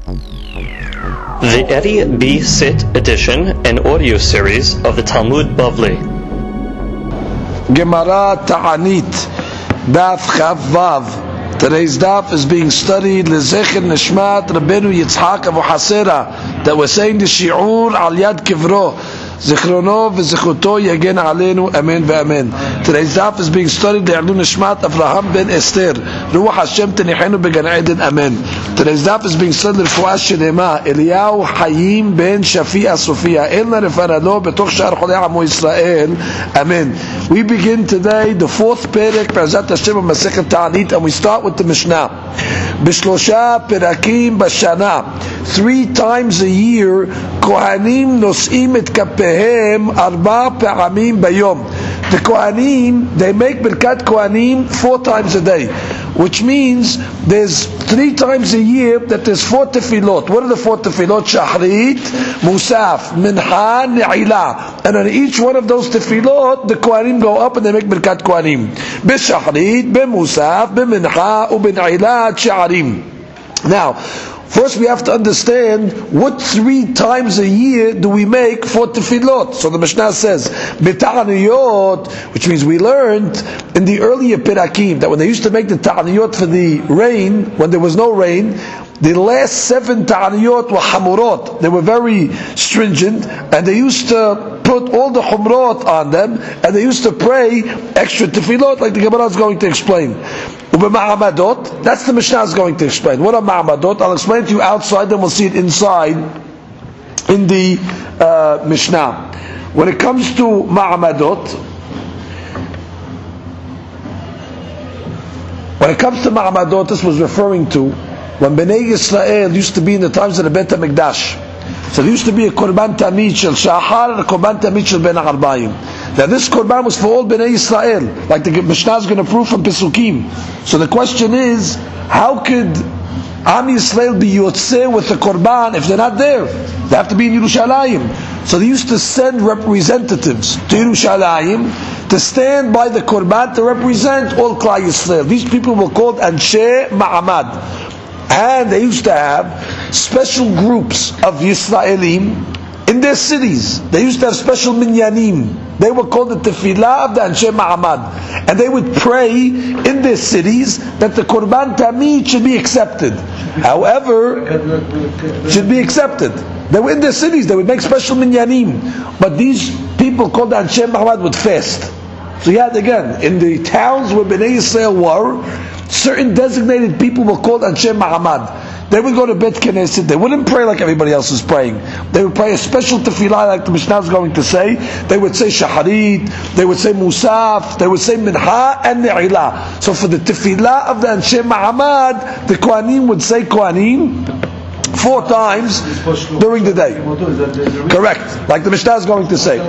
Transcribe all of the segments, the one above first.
The Eddie B. Sit edition and audio series of the Talmud Bavli. Gemara Ta'anit, Daf Chav Vav. Today's daf is being studied Lezecher Nishmat Rabbeinu Yitzhak Abu Hasera, that we're saying the Shi'ur Al Yad Kivro. Zichrono v'zichuto yagen aleinu, amen ve'amen. Today's daf is being studied Le'ilui Nishmat Avraham ben Esther, Ruach Hashem tenihenu began Eden, amen. Today's daf is being studied Refuah Shelema Eliyahu Hayim ben Shafia Sofia Elna Refarado betoch Sha'ar Cholei Amo Yisrael, amen. We begin today the fourth perek Pe'ezrat Hashem of Masechet Ta'anit, and we start with the Mishnah. B'shlosha perakim b'shana, 3 times a year Kohanim nosim et kapehem arba pe'amim bayom. The Kohanim, they make Birkat Kohanim 4 times a day, which means there's 3 times a year that there's 4 tefillot. What are the 4 tefillot? Shahrit, Musaf, Mincha, Ne'ilah. And on each one of those tefillot, the Kohanim go up and they make Birkat Kohanim. B'Shahrit, B'Musaf, B'Mincha, U'B'Ne'ilah, Sha'arim. Now, first we have to understand what 3 times a year do we make 4 tefillot. So the Mishnah says, B'Ta'aniyot, which means we learned in the earlier Perakim that when they used to make the Ta'aniyot for the rain, when there was no rain, the last 7 Ta'aniyot were Hamurot. They were very stringent, and they used to put all the Humrot on them, and they used to pray extra tefillot, like the Gemara is going to explain. Ma'amadot, that's the Mishnah is going to explain. What are Ma'amadot? I'll explain it to you outside, then we'll see it inside in the Mishnah. When it comes to Ma'amadot, this was referring to when Bnei Yisrael used to be in the times of the Bet HaMikdash. So there used to be a Korban Tamid Shel Shahar and a Korban Tamid Shel Ben Arbaim. Now this Korban was for all Bnei Yisrael, like the Mishnah is going to prove from Pesukim. So the question is, how could Am Yisrael be Yotzeh with the Korban if they're not there? They have to be in Yerushalayim. So they used to send representatives to Yerushalayim to stand by the Korban to represent all Klal Yisrael. These people were called Anshe Ma'amad. And they used to have special groups of Yisraelim in their cities. They used to have special minyanim. They were called the Tefillah of the Anshe Ma'amad. And they would pray in their cities that the Korban Tamid should be accepted. However, should be accepted. They were in their cities, they would make special minyanim. But these people called the Anshe Ma'amad would fast. So you had, again, in the towns where Bnei Yisrael were, certain designated people were called Anshe Ma'amad. They would go to Bet Knesset. They wouldn't pray like everybody else is praying. They would pray a special tefillah, like the Mishnah is going to say. They would say Shaharit, they would say Musaf, they would say Mincha and Ne'ilah. So for the tefillah of the Anshe Ma'amad, the Kohanim would say Kohanim 4 times during the day. Correct. Like the Mishnah is going to say.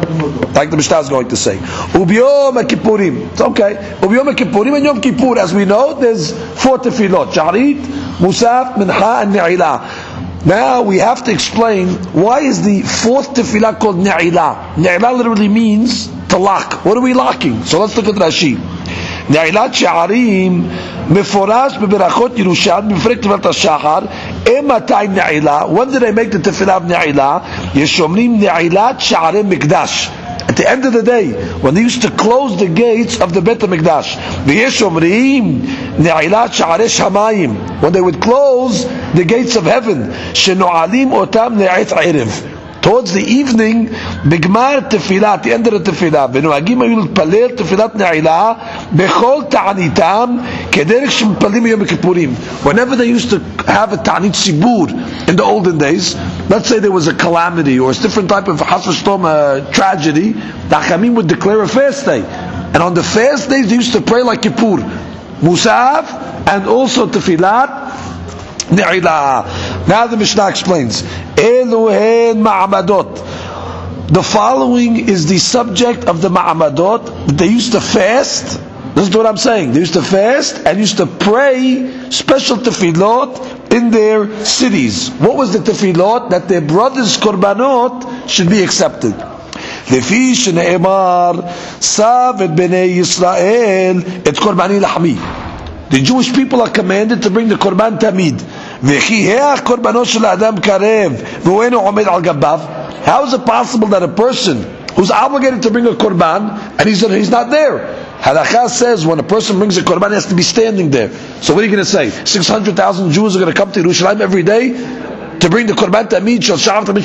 Ubiyom Kippurim. It's okay. Ubiyom Kippurim and Yom Kippur, as we know, there's 4 tefillot. Shaharit, Musaf, Mincha, and Ne'ilah. Now we have to explain why is the 4th tefillah called Ne'ilah. Ne'ilah literally means to lock. What are we locking? So let's look at Rashi. Ne'ilat Sha'arim Meforash Beberachot Yerushalmi B'frek Tefilat HaShachar Ematay Ne'ilah. When did they make the tefillah of Ne'ilah? Yeshomrim Ne'ilat Sha'arim Mikdash. At the end of the day, when they used to close the gates of the Bet HaMikdash, V'yeshomrim Ne'ilat Sha'arei Shamayim, when they would close the gates of heaven, Sheno'alim Otam Ne'et Erev. Towards the evening, Bigmar Tefillah, at the end of the Tefillah, V'noagim ayu l'palel Tefilat Ne'ilah, Bechol Ta'anitam, Kederech Sh'mpalim Yom Kippurim. Whenever they used to have a Ta'anit Sibur in the olden days, let's say there was a calamity or a different type of Chas v'Shalom tragedy, the Hachamim would declare a fast day. And on the fast days, they used to pray like Kippur, Musaf, and also Tefilat Ne'ilah. Now the Mishnah explains, Eluhen Ma'amadot. The following is the subject of the Ma'amadot. They used to fast. This is what I'm saying. They used to fast and used to pray special tefillot in their cities. What was the tefillot? That their brothers' korbanot should be accepted. לפי שנאמר, סב את בני ישראל את קורבני לחמי. The Jewish people are commanded to bring the Korban Tamid. וכי קורבנו של האדם קרב והוא אינו עומד על גביו. How is it possible that a person who's obligated to bring a korban and he's not there? Halakha says when a person brings a korban, he has to be standing there. So what are you going to say? 600,000 Jews are going to come to Yerushalayim every day to bring the korban tamid shel sha'av tamid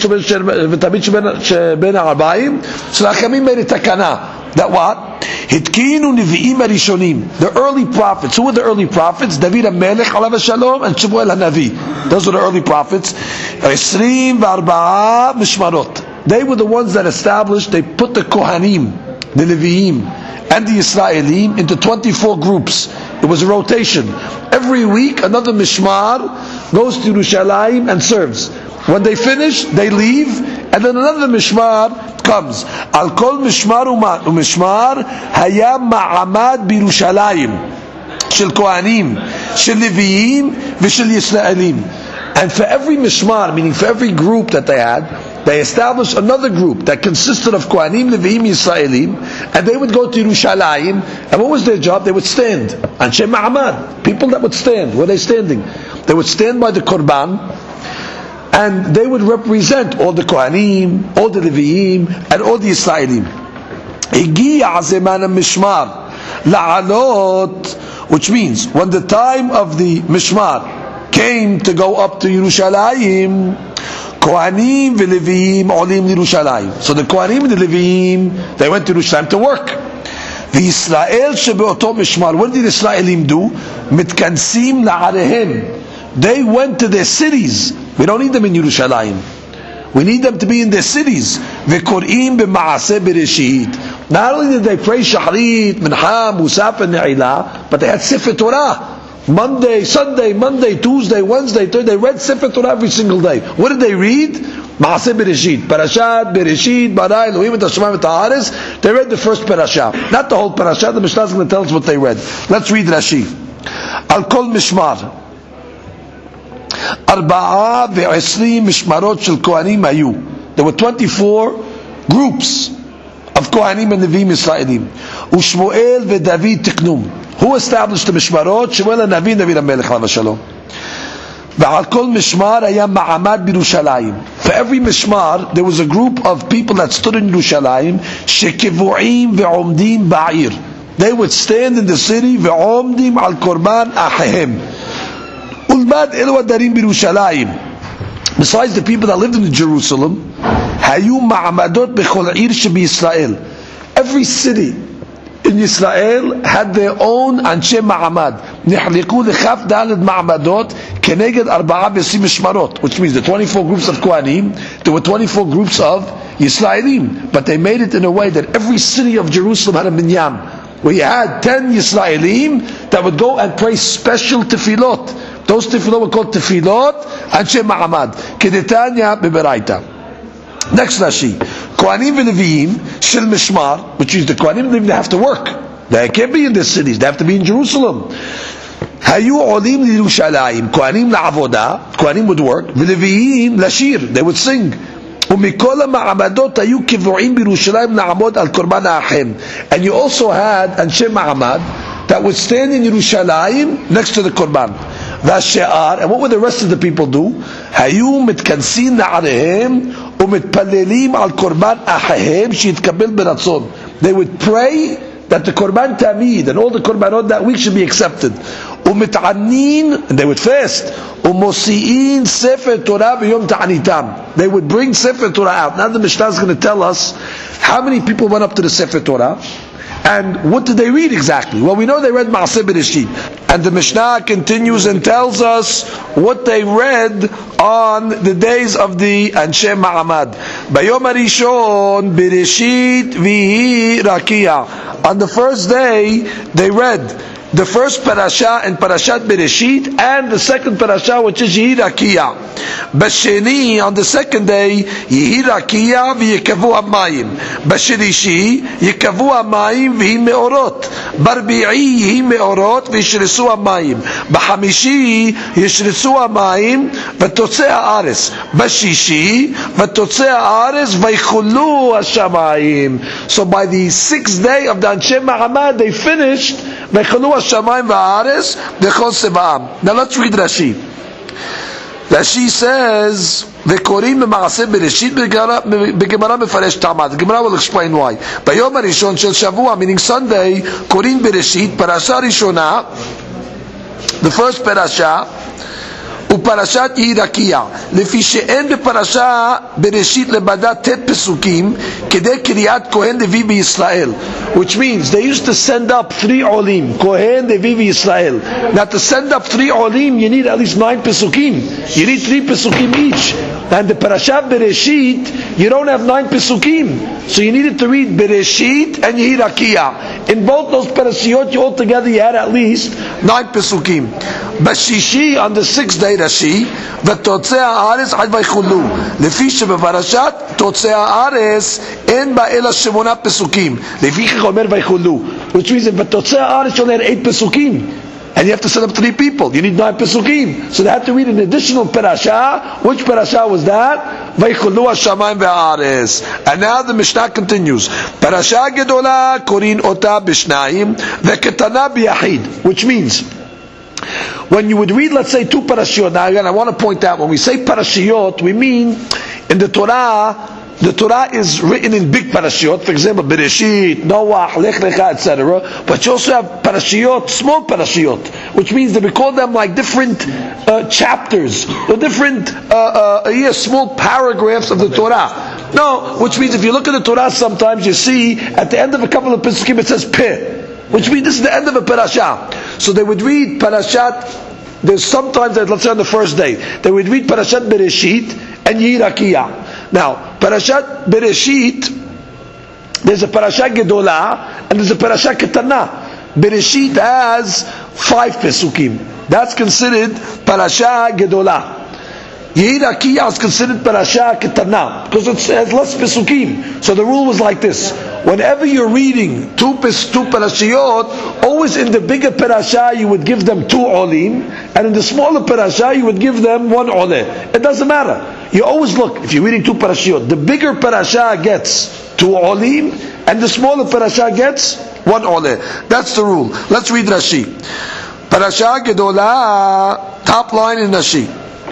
sheben ha'arbaim. So the Chachamim made a takana that what? Hitkinu nevi'im arishonim. The early prophets. Who were the early prophets? David HaMelech alav shalom and Shmuel HaNavi. Those were the early prophets. 24 mishmarot. They were the ones that established, they put the Kohanim, the Leviim, and the Yisraelim into 24 groups. It was a rotation. Every week, another Mishmar goes to Yerushalayim and serves. When they finish, they leave, and then another Mishmar comes. Al kol Mishmar u'Mishmar hayam ma'amad b'Yerushalayim shel Kohanim, shel Leviim, v'shel Yisraelim. And for every Mishmar, meaning for every group that they had, they established another group that consisted of Kohanim, Leviim, Yisraelim, and they would go to Yerushalayim, and what was their job? They would stand. Anshe Ma'amad, people that would stand. Where are they standing? They would stand by the Korban, and they would represent all the Kohanim, all the Leviim, and all the Yisraelim. Higiya zeman mishmar la'alot, which means when the time of the Mishmar came to go up to Yerushalayim, Kohanim v'Leviim olim Yerushalayim. So the Kohanim and the Leviim, they went to Yerushalayim to work. V'Yisrael shebeoto mishmar. What did the Israelim do? Mitkansim la'arehem. They went to their cities. We don't need them in Yerushalayim. We need them to be in their cities. V'kor'im b'ma'aseh bereshit. Not only did they pray Shahrit, Mincha, Musaf, and Ne'ilah, but they had Sefer Torah. Monday, Sunday, Monday, Tuesday, Wednesday, Thursday. They read Sefer Torah every single day. What did they read? Maaseh Bereshit. Parashat, Bereshit, Bara, Elohim, et Hashemayim, et Haaretz. They read the first parasha. Not the whole parasha. The Mishnah is going to tell us what they read. Let's read Rashi. Al kol mishmar. 24 mishmarot shel Kohanim hayu. There were 24 groups of Kohanim and Nevi'im Yisraelim. Ushmuel veDavid tiknum. Who established the Mishmarot? Shmuel and David HaMelech alav shalom. V'al kol Mishmar hayam ma'amad b'Yerushalayim. For every Mishmar, there was a group of people that stood in Yerushalayim, shekivu'im ve'omdim ba'ir. They would stand in the city, ve'omdim al korban ahehem. Ulmad elu adarim b'Yerushalayim. Besides the people that lived in Jerusalem, hayu ma'amadot b'chol ir shebi-Yisrael. Every city in Israel had their own Anshe Ma'amad. Nihliku lechaf daled Ma'amadot keneged 24 mishmarot, which means the 24 groups of Kohanim, there were 24 groups of Yisraelim. But they made it in a way that every city of Jerusalem had a minyan, where you had 10 Yisraelim that would go and pray special tefillot. Those tefillot were called tefillot Anshe Ma'amad. Kedetanya beberaita. Next Rashi. Kohanim v'Leviim shel Mishmar, which is the Kohanim, they have to work. They can't be in the cities. They have to be in Jerusalem. Hayu olim l'Yerushalayim. Kohanim la'avodah. Kohanim would work. V'Leviim l'shir. They would sing. U'mikol ha'ma'amadot hayu kivu'im b'Yerushalayim la'amod al korban ha'achem. And you also had Anshe Ma'amad that would stand in Yerushalayim next to the korban. V'ashe'ar. And what would the rest of the people do? Hayu mitkansin na'arehem. They would pray that the Korban Tamid and all the Korbanot that week should be accepted. And they would fast. They would bring Sefer Torah out. Now the Mishnah is going to tell us how many people went up to the Sefer Torah and what did they read exactly. Well, we know they read Maaseh Bereshit, and the Mishnah continues and tells us what they read on the days of the Anshe Ma'amad. Bayom Harishon Bereshit Vihi Rakia. On the first day, they read the first parasha and Parashat Bereshit, and the second parasha, which is Yehi Rakia. Basheni, on the second day, Yehi Rakia v'yekavu hamayim. Bashelishi, yekavu hamayim v'hi meorot. Barbi'i yehi meorot v'yishresu hamayim. B'hamishi yishresu hamayim v'totzei ha'aretz. Bashishi v'totzei ha'aretz v'yichulu hashamayim. So by the 6th day of the Anshe Ma'amad, they finished v'yichulu hashamayim v'ha'aretz v'chol seba'am. Now let's read Rashi. Rashi says, "V'korim b'maaseh bereshit b'gemara mefaresh ta'amad." The Gemara will explain why. Bayom harishon shel shavua, meaning Sunday, korim bereshit, parasha rishona, the first parasha, ופרשת ירקיע, לפי שאין בפרשה בראשית לבדה תת פסוקים כדי קריאת כהן לוי בישראל, which means they used to send up 3 olim, כהן לוי בישראל. Now to send up 3 olim you need at least 9 pesukim, you need 3 pesukim each, and the parasha bereshit you don't have 9 pesukim, so you needed to read bereshit and yirakia. In both those parashiyot you altogether you had at least 9 pesukim. Bashishi, on the 6th day, Rashi, v'totzei haaretz ad vaychulu. Lefi shebepararshat totzei haaretz en ba ela shemona pesukim. Lefi chomer vaychulu. Which means if v'totzei haaretz you only had 8 pesukim, and you have to set up 3 people, you need 9 pesukim. So they had to read an additional parasha. Which parasha was that? Vaychulu hashamayim ve'haaretz. And now the Mishnah continues. Parasha gedola korin ota b'shnayim ve'ketana b'yachid. Which means, when you would read, let's say, 2 parashiyot. Now again, I want to point out, when we say parashiyot, we mean, in the Torah is written in big parashiyot, for example, Bereshit, Noah, Lech Lecha, etc. But you also have parashiyot, small parashiyot, which means that we call them like different chapters, or different small paragraphs of the Torah. No, which means if you look at the Torah, sometimes you see, at the end of a couple of pesukim, it says Peh, which means this is the end of a parasha. So they would read parashat, there's sometimes, let's say on the first day, they would read parashat Bereshit and Yirakiya. Now, parashat Bereshit, there's a parashat Gedolah, and there's a parashat Ketana. Bereshit has 5 pesukim. That's considered parashat Gedolah. Yirakiya is considered parasha ketana because it has less pesukim. So the rule was like this: whenever you're reading 2 parashiyot, always in the bigger parasha you would give them 2 olim, and in the smaller parasha you would give them 1 oleh. It doesn't matter. You always look, if you're reading 2 parashiyot, the bigger parasha gets 2 olim, and the smaller parasha gets 1 oleh. That's the rule. Let's read Rashi. Parasha gedolah, top line in Rashi.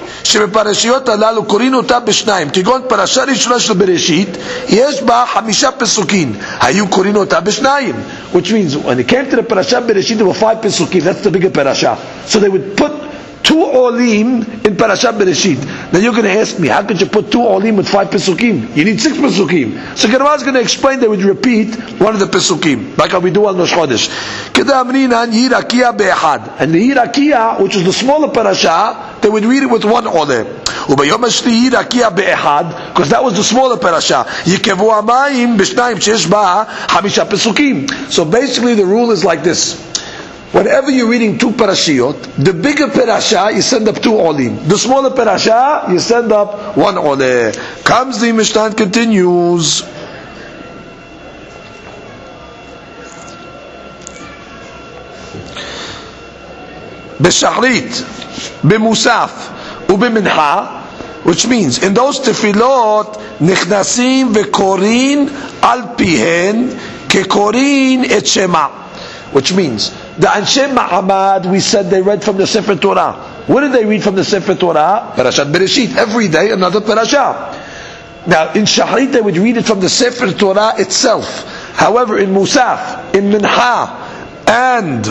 שבפרשיות הללו קוראים אותה בשניים, כגון פרשה ראשונה של בראשית, יש בה 5 פסוקים, היו קוראים אותה בשניים. Which means, when it came to the parasha Bereshit, there were 5 pesukim. That's the bigger parasha. So they would put 2 olim in parasha Bereshit. Now you're going to ask me, how could you put 2 olim with 5 pesukim? You need 6 pesukim. So Gemara is going to explain, they would repeat one of the pesukim, like how we do on Rosh Chodesh. Kedamrinan Yirakiya be'ehad. And the Yirakiya, which is the smaller parasha, they would read it with 1 oleh. Ubayom hashli Yirakiya be'ehad, because that was the smaller parasha. Yikevu hamayim b'shnayim sheyesh ba 5 pesukim. So basically the rule is like this: whenever you're reading 2 parashiyot, the bigger parasha you send up 2 olim, the smaller parasha you send up 1 oleh. Comes the Mishnah and continues. B'shachrit, b'musaf, u'b'mincha, which means in those tefillot nichnasim v'korin al pihen kekorin et shema, which means the Anshe Ma'amad, we said they read from the Sefer Torah. What did they read from the Sefer Torah? Parashat Bereshit. Every day another parasha. Now in Shachrit they would read it from the Sefer Torah itself. However, in Musaf, in Mincha, and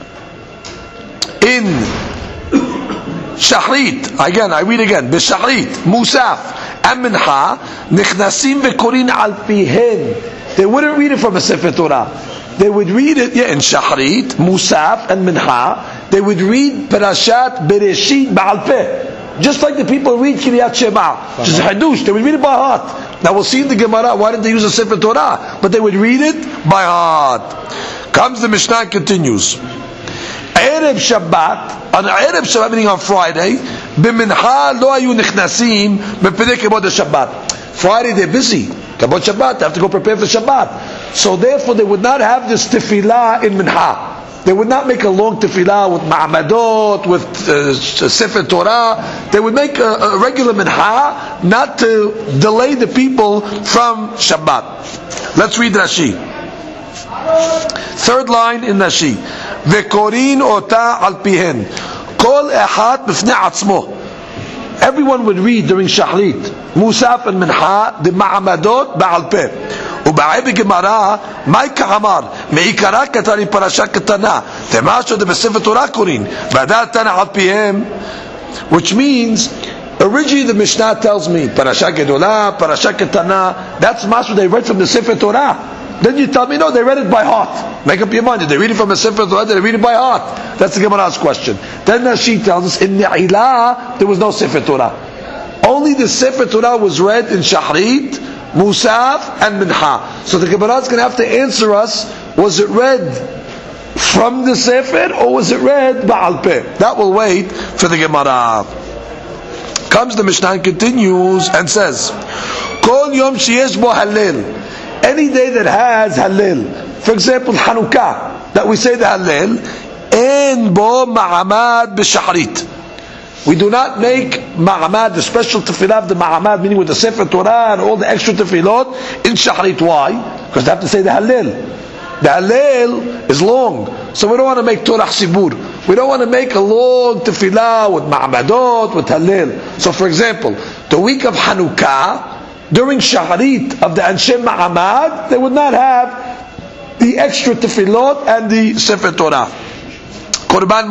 in Shachrit, again I read again, B'Shachrit, Musaf, and Mincha, Nichnasim v'korin al pihen. They wouldn't read it from a Sefer Torah. They would read it in Shachrit, Musaf, and Mincha. They would read Parashat Bereshit Ba'al Peh, just like the people read Kiryat Shema, which is Hadush. They would read it by heart. Now we'll see in the Gemara why did they use a Sefer Torah, but they would read it by heart. Comes the Mishnah and continues. Erev Shabbat, on Erev Shabbat, meaning on Friday, B'Mincha lo hayu nichnasim b'pnei kavod Shabbat. Friday they're busy. Kavod Shabbat, they have to go prepare for Shabbat. So therefore they would not have this tefillah in Mincha. They would not make a long tefillah with ma'amadot, with Sefer Torah. They would make a regular Mincha, not to delay the people from Shabbat. Let's read Rashi. 3rd line in Rashi. Vekorin ota al pihen. Kol echad b'fnei atzmo. everyone would read during Shahrit, Musaf and Minha, the Ma'amadot Ba'al Peh. ובעי בגמרא, מהי כאמר? מעיקרה כתני פרשה קטנה. תמשהו דבספר תורה קוראים. והדעת תנא על פיהם. Which means, originally the Mishnah tells me, Parasha Gedolah, Parasha Ketana, that's Mashu they read from the Sefer Torah. Then you tell me, no, they read it by heart. Make up your mind, did they read it from the Sefer Torah, did they read it by heart? That's the Gemara's question. Then she tells us, in Ne'ilah, there was no Sefer Torah. Only the Sefer Torah was read in Shahrit, Musaf, and Minha. So the Gemara is going to have to answer us, was it read from the Sefer, or was it read Ba'al Peh? That will wait for the Gemara. Comes the Mishnah and continues and says, Kol Yom Sheyesh Bo Hallel. Any day that has Hallel. For example, Hanukkah, that we say the Hallel, En Bo Ma'amad B'Shahrit. We do not make Ma'amad, the special tefillah of the Ma'amad, meaning with the Sefer Torah and all the extra tefillot, in Shahrit. Why? Because they have to say the Hallel. The Hallel is long, so we don't want to make Torah Sibur. We don't want to make a long tefillah with Ma'amadot, with Hallel. So for example, the week of Hanukkah, during Shahrit of the Anshe Ma'amad, they would not have the extra tefillot and the Sefer Torah. Korban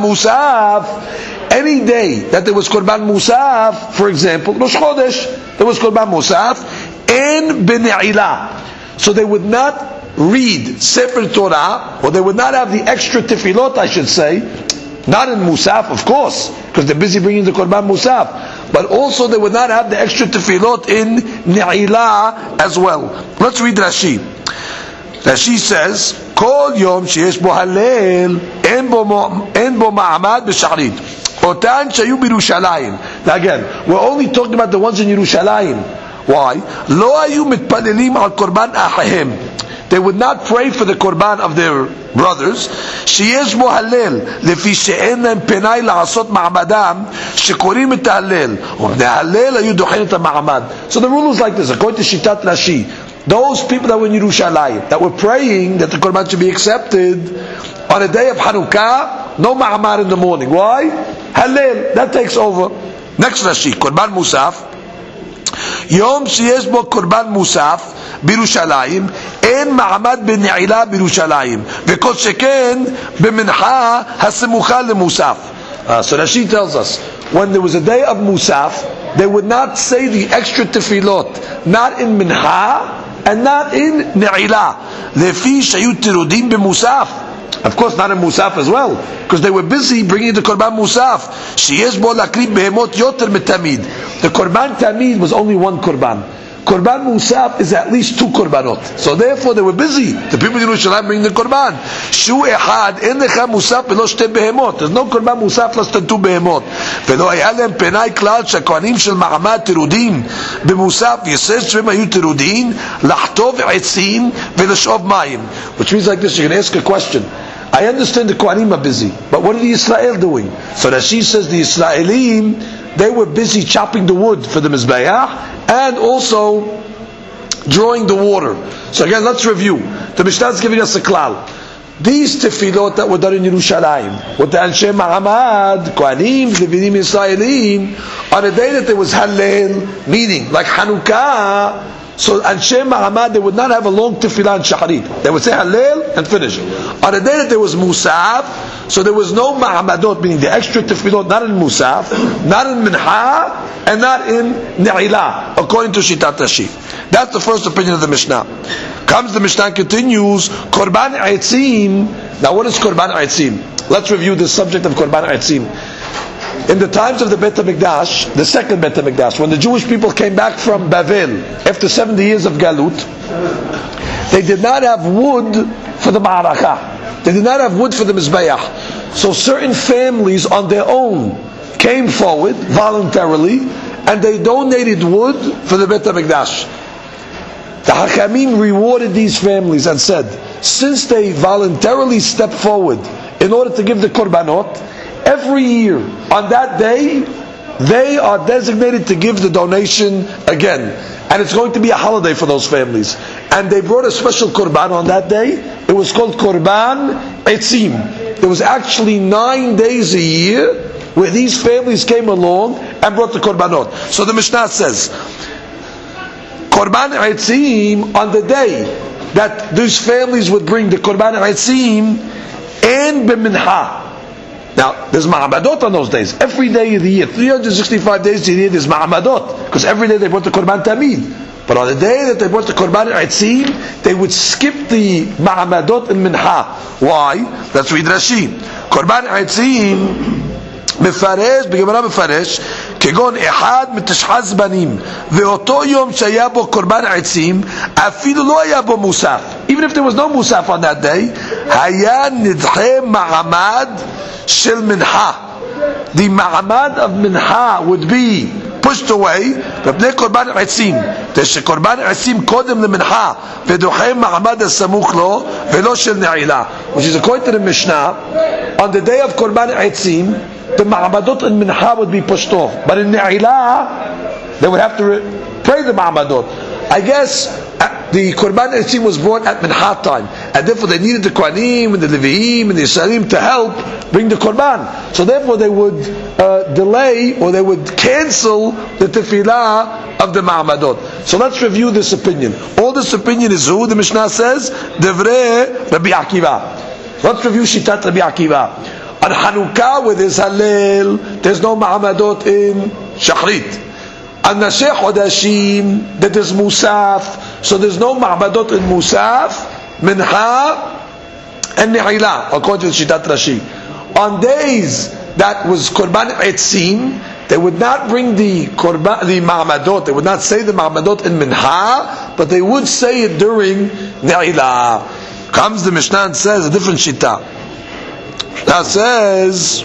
Musaf, any day that there was Korban Musaf, for example, Rosh Chodesh, there was Korban Musaf, and B'Ne'ilah. So they would not read Sefer Torah, or they would not have the extra tefillot, I should say, not in Musaf, of course, because they're busy bringing the Korban Musaf, but also they would not have the extra tefillot in Ne'ilah as well. Let's read Rashi. Rashi says, Kol Yom Sheyesh Bo Hallel En Bo Ma'amad B'Shahrit Otan Shayu B'Yerushalayim. Now again, we're only talking about the ones in Yerushalayim. Why? Lo Ayu Mitpalelim Al Korban Achahem. They would not pray for the korban of their brothers. Sheyesh Bo Hallel lefi she'en lehem penai la'asot ma'amadam shekorim et hallel u'bnei hallel ayu dochen et ma'amad. So the rule is like this, according to Shitat Rashi, those people that were in Yerushalayim, that were praying that the korban should be accepted on a day of Hanukkah, no ma'amad in the morning. Why? Hallel, that takes over. Next Rashi, Korban Musaf, Yom sheyesh bo Korban Musaf בירושלים, אין מעמד בנעילה בירושלים, וכל שכן במנחה הסמוכה למוסף. So Rashi tells us, when there was a day of Musaf, they would not say the extra tefillot, not in Minha and not in Ne'ilah. לפי שהיו תירודים במוסף. Of course, not in Musaf as well, because they were busy bringing the Korban Musaf. שיש בו להקריב בהמות יותר מתמיד. The Korban Tamid was only one Korban. Korban Musaf is at least 2 Korbanot. So therefore they were busy. The people in Yerushalayim bring the Korban. Shu Ehad, En Lecha Musaf Velo Shte Behemot. There's no Korban Musaf less than 2 Behemot. Velo היה להם פנאי כלל שהכהנים של מעמד תירודין במוסף יסר שהם היו תירודין לחטוב עצים ולשאוב מים. Which means like this, you can ask a question. I understand the Kohanim are busy, but what are the Israel doing? So Rashi says the Israelim, they were busy chopping the wood for the Mizbeach and also drawing the water. So again, let's review. The Mishnah is giving us a klal. These tefillot that were done in Yerushalayim, with the Anshe Ma'amad, Kohanim, Levinim, Israelim, on a day that there was Hallel, meaning like Hanukkah, so Anshe Ma'amad, they would not have a long tefillah in Shaharit. They would say Hallel and finish. On a day that there was Musaf, so there was no Ma'amadot, meaning the extra tefillot, not in Musaf, not in Minha, and not in Ne'ilah, according to Shitat Rashi. That's the first opinion of the Mishnah. Comes the Mishnah and continues, Korban Eitzim. Now what is Korban Eitzim? Let's review the subject of Korban Eitzim. In the times of the Beit HaMikdash, the second Beit HaMikdash, when the Jewish people came back from Bavel after 70 years of Galut, they did not have wood for the Ma'arakah. They did not have wood for the Mizbeach. So certain families on their own came forward voluntarily and they donated wood for the Beit HaMikdash. The Hachamim rewarded these families and said, since they voluntarily stepped forward in order to give the Korbanot, every year on that day they are designated to give the donation again, and it's going to be a holiday for those families. And they brought a special Korban on that day. It was called Korban Eitzim. There was actually 9 days a year where these families came along and brought the korbanot. So the Mishnah says, Korban Eitzim, on the day that these families would bring the Korban Eitzim and B'mincha. Now, there's ma'amadot on those days. Every day of the year, 365 days of the year, there's ma'amadot. Because every day they brought the Korban Tamid. But on the day that they brought the Korban Eitzim, they would skip the ma'amadot and mincha. Why? Let's read Rashi. Korban Eitzim, מפרש, בגמרא מפרש, כגון אחד מתשחז בנים, ואותו יום שהיה בו קורבן עצים, אפילו לא היה בו מוסף. Even if there was no musaf on that day, היה נדחה מעמד של מנחה. The מעמד of מנחה would be pushed away, בפני קורבן עצים. שקורבן עצים קודם למנחה, ודוחה מעמד הסמוך לו, ולא של נעילה. Which is according to the Mishnah, on the day of קורבן עצים, the ma'amadot and mincha would be pushed off. But in Ne'ilah, they would have to pray the ma'amadot. I guess the Korban Eitzim was brought at mincha time. And therefore they needed the Kohanim and the Leviim and the Yisraelim to help bring the Korban. So therefore they would delay or they would cancel the tefillah of the ma'amadot. So let's review this opinion. All this opinion is who? The Mishnah says, Devrei Rabbi Akiva. Let's review Shitat Rabbi Akiva. On Hanukkah, where there's Hallel, there's no Ma'amadot in Shachrit. On Nasheh Chodashim, that there's Musaf, so there's no Ma'amadot in Musaf, Mincha, and Ne'ilah, according to Shitat Rashi. On days that was Korban Eitzim, they would not bring the Ma'amadot, they would not say the Ma'amadot in Mincha, but they would say it during Ne'ilah. Comes the Mishnah and says a different Shita. That says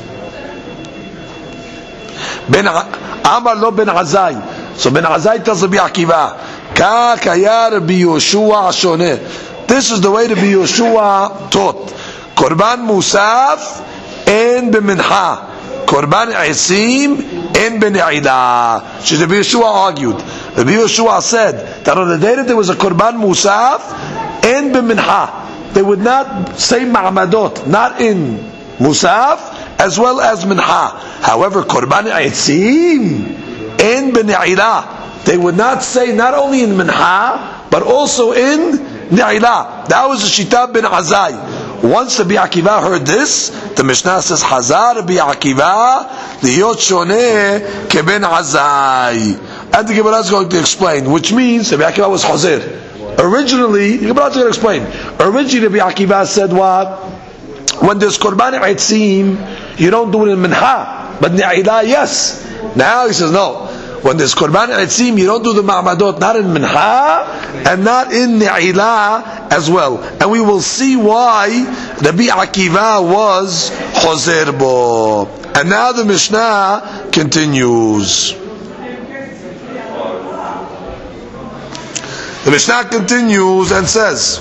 Amar lo ben Azai. So ben Azai tells Rabbi Akiva, Ka kaya Rabbi Yoshua shoneh. This is the way Rabbi Yoshua taught. Korban Musaf and b'mincha, Korban Eitzim and b'ne'ilah. So Rabbi Yoshua argued. Rabbi Yoshua said that on the day that there was a Korban Musaf and b'mincha, they would not say ma'amadot, not in Musaf as well as Mincha. However, Korban Eitzim and B'ne'ilah, they would not say not only in Mincha but also in Ne'ilah. That was the Shita ben Azai. Once Rabbi Akiva heard this, the Mishnah says, Hazar Rabbi Akiva liyot shoneh keben Azai. And the Gemara is going to explain, which means Rabbi Akiva was Chazer. Originally, the Gemara is going to explain. Originally, Rabbi Akiva said what? When there's Korban Eitzim, you don't do it in Mincha, but Ne'ilah, yes. Now he says no. When there's Korban Eitzim, you don't do the Ma'amadot, not in Mincha, and not in Ne'ilah as well. And we will see why Rabbi Akiva was Chozer bo. And now the Mishnah continues. The Mishnah continues and says,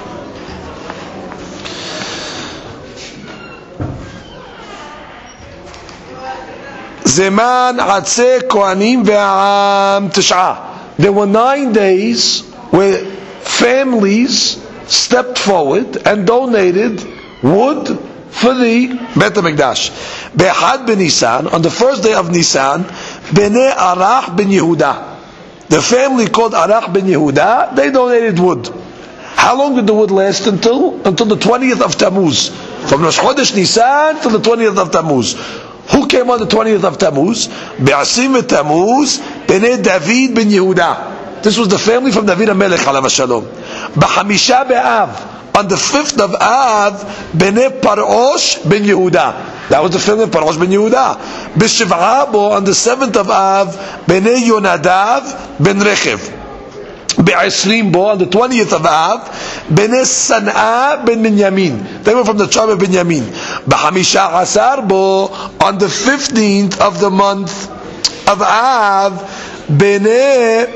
Zeman Atzeh Kohanim ve'am Tish'ah. There were 9 days where families stepped forward and donated wood for the Bet HaMikdash. Be'echad ben Nisan, on the first day of Nisan, Bnei Arach ben Yehuda. The family called Arach ben Yehuda, they donated wood. How long did the wood last until? Until the 20th of Tammuz. From Rosh Chodesh Nisan to the 20th of Tammuz. Who came on the 20th of Tammuz? Be'asim Tammuz, Bnei David ben Yehuda. This was the family from David HaMelech, alav shalom. B'chamisha be'av, on the 5th of Av, Bnei Parosh ben Yehuda. That was the family of Parosh ben Yehuda. B'shiv'a bo, on the 7th of Av, Bnei Yonadav ben Rechev. Be'asrim bo, on the 20th of Av, Bnei San'a ben Binyamin. They were from the tribe of Binyamin. B'chamisha asar bo, on the 15th of the month of Av, Bnei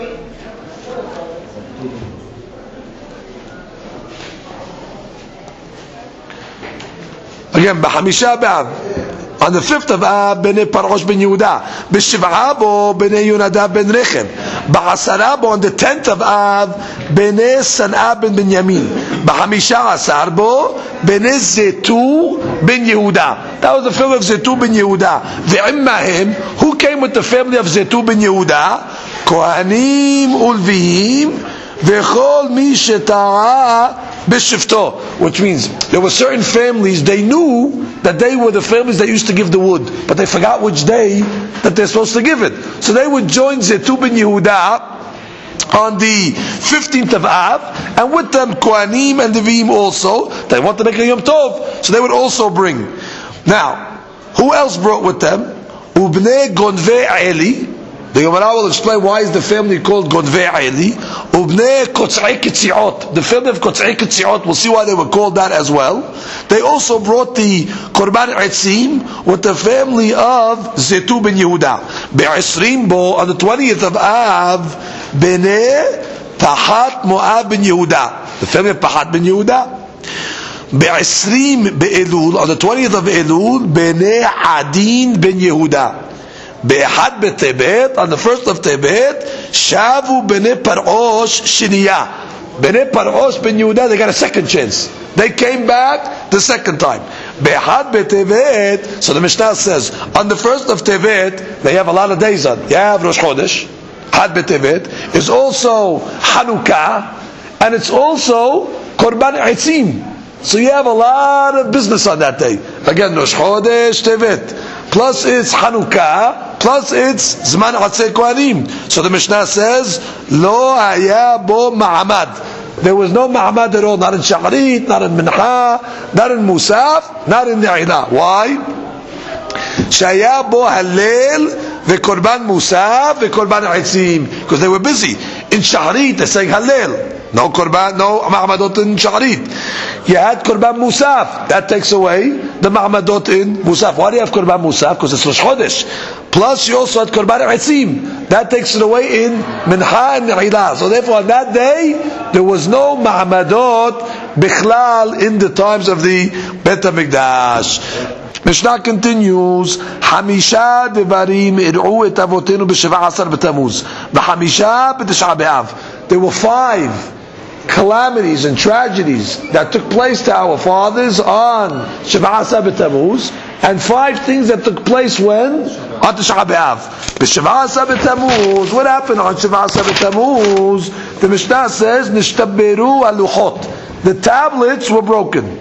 again, B'chamisha b'Av, on the 5th of Av, Bnei Parosh ben Yehuda. B'shiv'a bo, Bnei Yonadav ben Rechev. B'Asara bo on the 10th of Av, Bnei San'a ben Binyamin. B'Hamisha Asar bo, Bnei Zetu ben Yehuda. That was the family of Zetu ben Yehuda. Ve'immahem, who came with the family of Zetu ben Yehuda? Kohanim ulvihim, ve'chol mi sheta'a b'shifto. Which means, there were certain families, they knew that they were the families that used to give the wood, but they forgot which day that they're supposed to give it. So they would join Zetu ben Yehuda on the 15th of Av, and with them Kohanim and Levim also. They want to make a Yom Tov, so they would also bring. Now, who else brought with them? Ubnei Gonvei Eli. The Gemara will explain why is the family called Gonvei Eli. Ubnei Kotzei Ketziot. The family of Kotzei Ketziot, we'll see why they were called that as well. They also brought the Korban Etzim with the family of Zetu ben Yehuda. Be'esrim bo, on the 20th of Av, Bnei Pahat Moab ben Yehuda. The family of Pahat ben Yehuda. Be'esrim be'elul, on the 20th of Elul, Bnei Adin ben Yehuda. Be'ehad be'tebet, on the 1st of Tebet, Shavu Bnei Parosh Shiniya. Bnei Parosh ben Yehuda, they got a second chance. They came back the second time. Be'ehad be'tebet, so the Mishnah says, on the 1st of Tebet, they have a lot of days on. You have Rosh Chodesh, Had be'tevet, is also Hanukkah, and it's also Korban Etzim. So you have a lot of business on that day. Again, Rosh Chodesh Tevet, plus it's Hanukkah, plus it's Zman Hatzei Kohanim. So the Mishnah says, Lo haya bo ma'amad. There was no ma'amad at all, not in Shacharit, not in Mincha, not in Musaf, not in Ne'ilah. Why? Shaya bo Halel ve'Korban Musaf ve'Korban Etzim. Because they were busy. In Shacharit, they're saying Halel. No Korban, no Ma'amadot in Shacharit. You had Korban Musaf. That takes away the Ma'amadot in Musaf. Why do you have Korban Musaf? Because it's Rosh Chodesh. Plus you also had Korban Etzim. That takes it away in Mincha and Ne'ilah. So therefore on that day, there was no Ma'amadot Bichlal in the times of the Bet HaMikdash. Mishnah continues, Hamisha devarim ir'u et avotenu b'sheva b'tamuz, v'hamisha b'tish'a b'av. There were 5 calamities and tragedies that took place to our fathers on Sheva Asar b'Tammuz, and 5 things that took place when? On Tisha B'Av. B'Sheva Asar b'Tammuz, what happened on Sheva Asar b'Tammuz? The Mishnah says, Nishtaberu aluchot. The tablets were broken.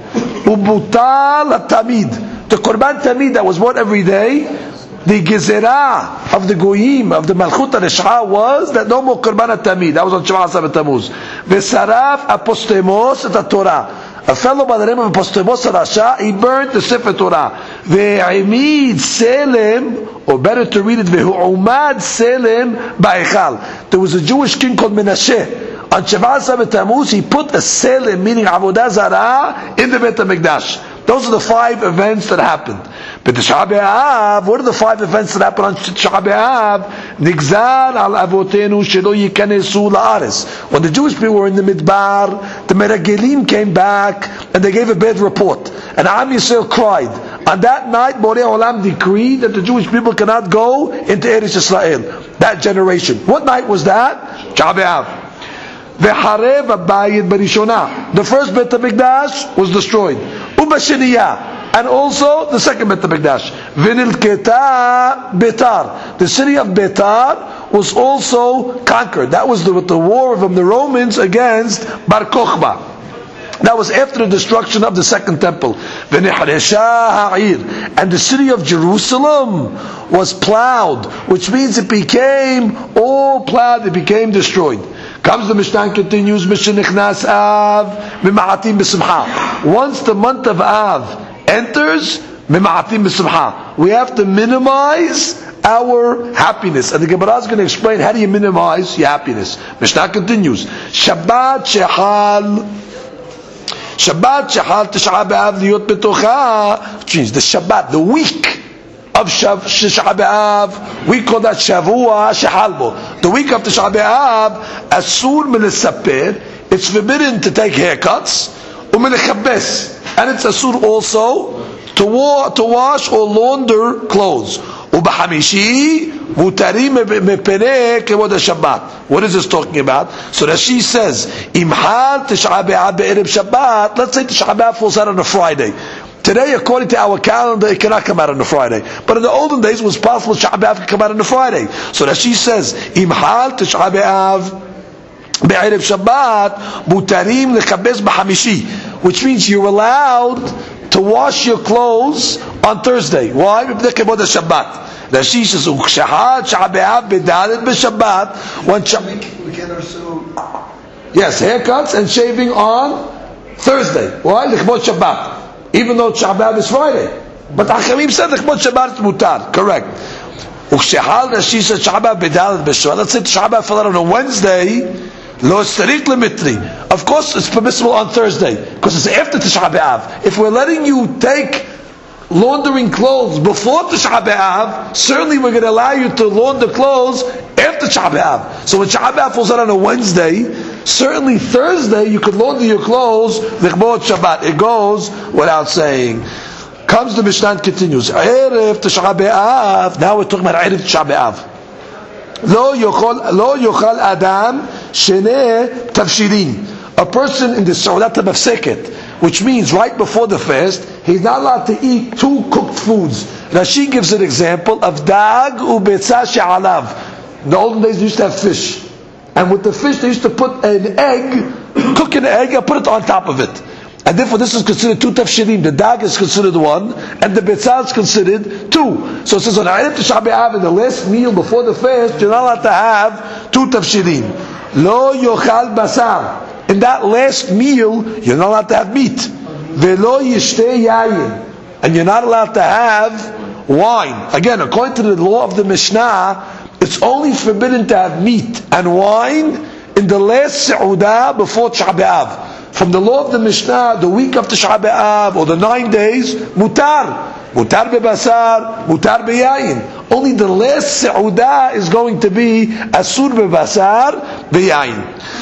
Ubutal tamid. The Korban Tamid that was bought every day, the Gezerah of the Goyim, of the Malchut HaResh'a was that no more Korban Tamid. That was on Sheva Asar b'Tammuz. V'saraf apostemos et Torah. A fellow by the name of Apostemos HaRasha, he burned the Sefer Torah. Ve'imid Selem, or better to read it, Ve'u'umad Selem ba'echal. There was a Jewish king called Menashe. On Sheva Asar b'Tammuz, he put a Selem, meaning Avodah Zarah, in the Bet HaMikdash. Those are the 5 events that happened. But Tisha B'Av, what are the 5 events that happened on Tisha B'Av? Nigzar al avotenu shelo yikanesu la'aretz. When the Jewish people were in the Midbar, the Meragelim came back and they gave a bad report. And Am Yisrael cried. On that night, Borei Olam decreed that the Jewish people cannot go into Eretz Yisrael. That generation. What night was that? Tisha B'Av. V'harev habayit barishona. The first Bet HaMikdash was destroyed. Ubashiniya, and also the second Bet HaMikdash. V'nilketa Betar. The city of Betar was also conquered. That was the war from the Romans against Bar Kokhba. That was after the destruction of the second temple. V'nihresha ha'ir. And the city of Jerusalem was plowed, which means it became all plowed, it became destroyed. Comes the Mishnah and continues, Mishenichnas Av, Mima'atim B'Simcha. Once the month of Av enters, Mima'atim B'Simcha. We have to minimize our happiness. And the Gemara is going to explain how do you minimize your happiness. Mishnah continues, Shabbat Shechal Tisha B'Av Liyot B'Tocha, which means the Shabbat, the week of Tisha B'Av, we call that Shavua Shehalbo. The week of Tisha B'Av, Asur Milesaper, it's forbidden to take haircuts, Umilechabes, and it's Asur also to wash or launder clothes. ובחמישי מותרים מפני כבוד השבת. What is this talking about? So Rashi says, אם חל תשעה באב בערב שבת, let's say תשעה באב falls out on a Friday. Today, according to our calendar, it cannot come out on a Friday. But in the olden days, it was possible Tish'a B'Av could come out on a Friday. So Rashi says, אם חל תשעה באב בערב שבת, מותרים לכבס בחמישי, which means you're allowed to wash your clothes on Thursday. Why? מפני כבוד השבת. Rashi says, וכשחל תשעה באב בד' בשבת, we can also yes, haircuts and shaving on Thursday. Why? לכבוד שבת. Even though Tish'a B'Av is Friday. But Hachamim said לכבוד שבת is mutar. Correct. וכשחל Rashi says תשעה באב בד' בשבת, let's say תשעה באב fell out on a Wednesday, lo tzarich lemitri. Of course it's permissible on Thursday, because it's after Tish'a B'Av. If we're letting you take laundering clothes before Tish'a B'Av, certainly we're going to allow you to launder clothes after Tish'a B'Av. So when Tish'a B'Av falls out on a Wednesday, certainly Thursday you could launder your clothes l'chbod Shabbat. It goes without saying. Comes the Mishnah and continues. Erev Tish'a B'Av. Now we're talking about Erev Tish'a B'Av. Lo yochal adam sheneh tavshilin. A person in the Seudat HaMafseket, which means right before the fast, he's not allowed to eat two cooked foods. Rashi gives an example of dag ubetzah she'alav. In the olden days they used to have fish. And with the fish they used to put an egg, cook an egg and put it on top of it. And therefore this is considered two tafshilim. The dag is considered one, and the betzah is considered two. So it says on Erev Tish'a B'Av, in the last meal before the fast, you're not allowed to have two tafshilim. Lo yochal basar. In that last meal, you're not allowed to have meat. Velo yishteh yayin. And you're not allowed to have wine. Again, according to the law of the Mishnah, it's only forbidden to have meat and wine in the last Seudah before Tish'a B'Av. From the law of the Mishnah, the week of Tish'a B'Av, or the 9 days, mutar. Mutar bebasar, mutar beyayin. Only the last Seudah is going to be asur bebasar beyayin.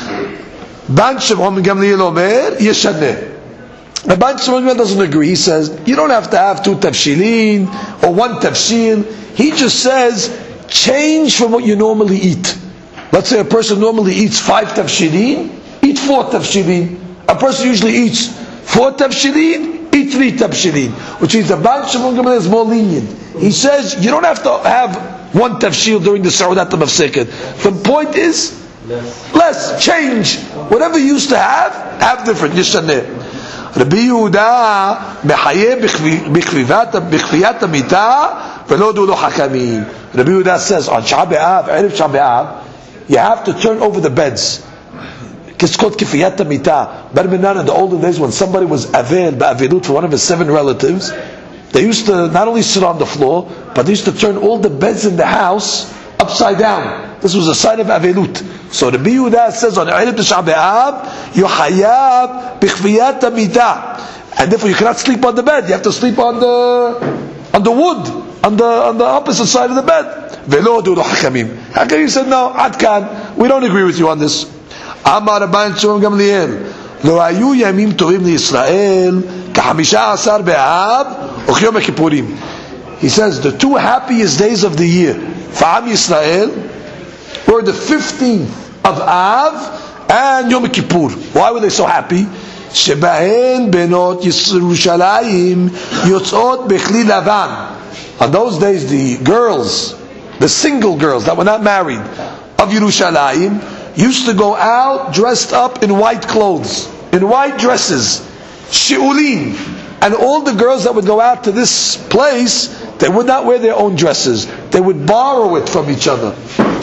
Ban Shimon ben Gamliel Omer, Yeshaneh. The Ban Shimon ben doesn't agree. He says, you don't have to have two tafshilin, or one tafshil. He just says, change from what you normally eat. Let's say a person normally eats 5 tafshilin, eat 4 tafshilin. A person usually eats 4 tafshilin, eat 3 tafshilin. Which means the Ban Shimon ben Gamliel is more lenient. He says, you don't have to have 1 tafshil during the Seudat HaMafseket. The point is, less, change. Whatever you used to have different. Yishaneh. Rabbi Yehuda mechayeh b'chviyat hamita v'lo du lo hakamim. Rabbi Yehuda says on Tish'a B'Av, Erev Tish'a B'Av, you have to turn over the beds. It's called kifiyat hamita. Bar Minan, in the olden days when somebody was avel ba'avilut for one of his 7 relatives, they used to not only sit on the floor, but they used to turn all the beds in the house upside down. This was a sign of avilut. So the Rabbi Yehuda says on Erev Tish'a B'Av, you hayab b'chviyat hamita, and therefore you cannot sleep on the bed. You have to sleep on the wood, on the opposite side of the bed. Velo du lo hakamim. Hakamim said no, adkan. We don't agree with you on this. Amar Rabban Shimon Gamliel, lo hayu yamim tovim liYisrael k'chamisha b'Av u'chiyom HaKippurim. He says the 2 happiest days of the year for Am Yisrael were the 15th of Av and Yom Kippur. Why were they so happy? Shebahen benot Yerushalayim yotzot bechli lavan. On those days, the girls, the single girls that were not married of Yerushalayim, used to go out dressed up in white clothes, in white dresses, shi'ulin. And all the girls that would go out to this place, they would not wear their own dresses. They would borrow it from each other.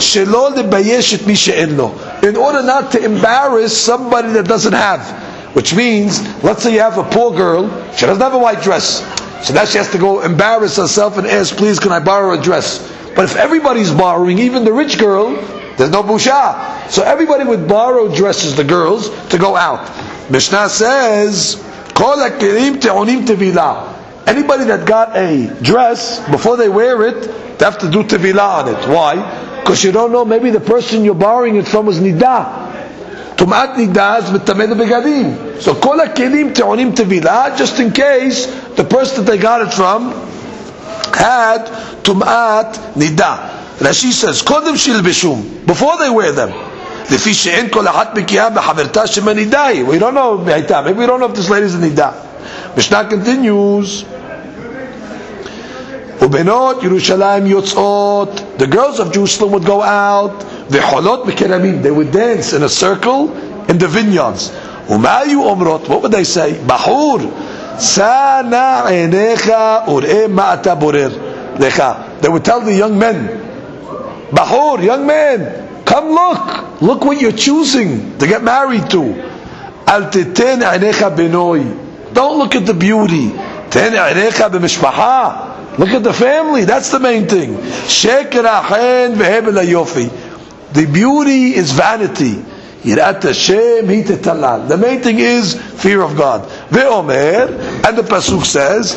In order not to embarrass somebody that doesn't have. Which means, let's say you have a poor girl, she doesn't have a white dress. So now she has to go embarrass herself and ask, please can I borrow a dress? But if everybody's borrowing, even the rich girl, there's no busha. So everybody would borrow dresses, the girls, to go out. Mishnah says, anybody that got a dress, before they wear it, they have to do tevilah on it. Why? Because you don't know, maybe the person you're borrowing it from was nidah. Tumat nidah is mitameh begadim. So kol hakelim te'onim tevilah, just in case the person that they got it from had tum'at nida. Rashi says, Kodem shilbishum, before they wear them. Lefi she'en kol ahat b'kiyah b'chaverta shema nidai. We don't know, maybe we don't know if this lady is a nida. Mishnah continues, Ubenot Yerushalayim yotzot. The girls of Jerusalem would go out. V'cholot b'keramim. They would dance in a circle in the vineyards. Umayu omrot. What would they say? Bahur, sana einecha ur'e ma'ata borer lecha. They would tell the young men, Bahur, young man, come look what you're choosing to get married to. Al titen einecha benoi. Don't look at the beauty. Ten einecha b'mishpaha. Look at the family. That's the main thing. The beauty is vanity. The main thing is fear of God. And the pasuk says,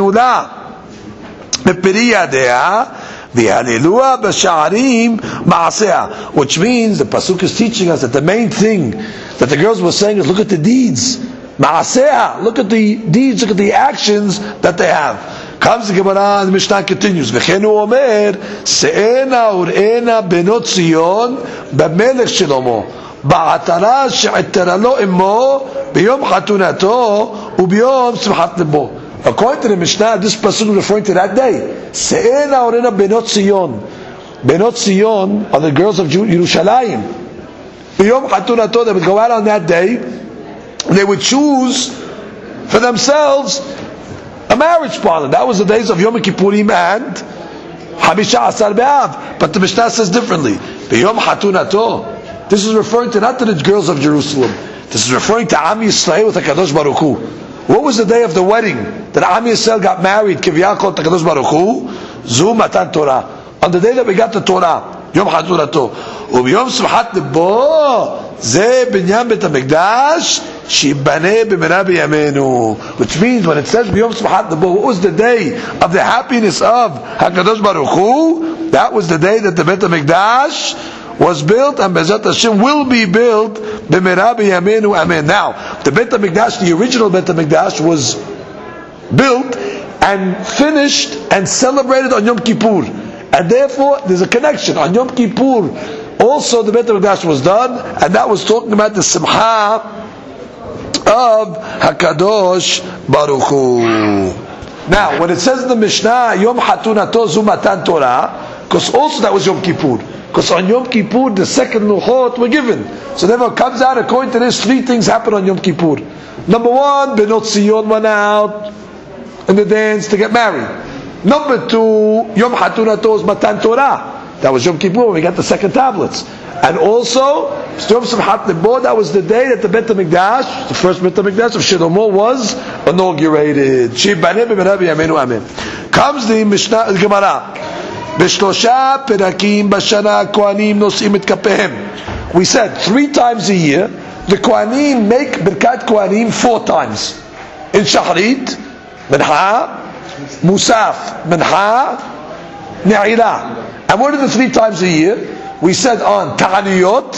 which means the pasuk is teaching us that the main thing that the girls were saying is look at the deeds. Look at the deeds, look at the actions that they have. Comes the Gemara and the Mishnah continues. V'chenu omer se'ena ur'ena benot Zion b'melech Shlomo ba'atara she'etera lo immo b'yom chatunato u'b'yom simchat lebo. According to the Mishnah, this person is referring to that day. Se'ena ur'ena benot Zion. Benot Zion are the girls of Yerushalayim. B'yom chatunato, they would go out on that day. They would choose for themselves a marriage partner. That was the days of Yom Kippurim and Hamisha Asar Be'av. But the Mishnah says differently. B'yom Hatunato. This is referring to not to the girls of Jerusalem. This is referring to Am Yisrael with HaKadosh Baruch Hu. What was the day of the wedding that Am Yisrael got married? Kiviyachol to HaKadosh Baruch Hu. Zu Matan Torah. On the day that we got the Torah. Yom Hatunato. U'b'yom Simchat Lebo. Ze Binyan Bet HaMikdash. Shibane b'mera b'yamenu, which means when it says b'yom simchat lebo, what was the day of the happiness of HaKadosh Baruch Hu? That was the day that the Beit HaMikdash was built, and Bezat Hashem will be built b'mera b'yamenu. Amen. Now, the Beit HaMikdash, the original Beit HaMikdash, was built and finished and celebrated on Yom Kippur, and therefore there's a connection. On Yom Kippur, also the Beit HaMikdash was done, and that was talking about the Simcha of HaKadosh Baruch Hu. Now, when it says in the Mishnah, Yom Hatunato Zu Matan Torah, because also that was Yom Kippur. Because on Yom Kippur, the second Luchot were given. So therefore it comes out, according to this, three things happen on Yom Kippur. Number one, Benot Zion went out in the dance to get married. Number two, Yom Hatunato is Matan Torah. That was Yom Kippur when we got the second tablets. And also, Yom Simchat Lebo, that was the day that the Beit HaMikdash, the first Beit HaMikdash of Shlomo, was inaugurated. Shibane b'mera b'yamenu. Amen. Comes the Mishnah, the Gemara. B'shlosha perakim b'shana kohanim nosim et kapehem. We said 3 times a year, the kohanim make Birkat Kohanim 4 times. In Shachrit, Mincha, Musaf, Mincha, Ne'ilah. And what are the 3 times a year? We said on Ta'aniyot,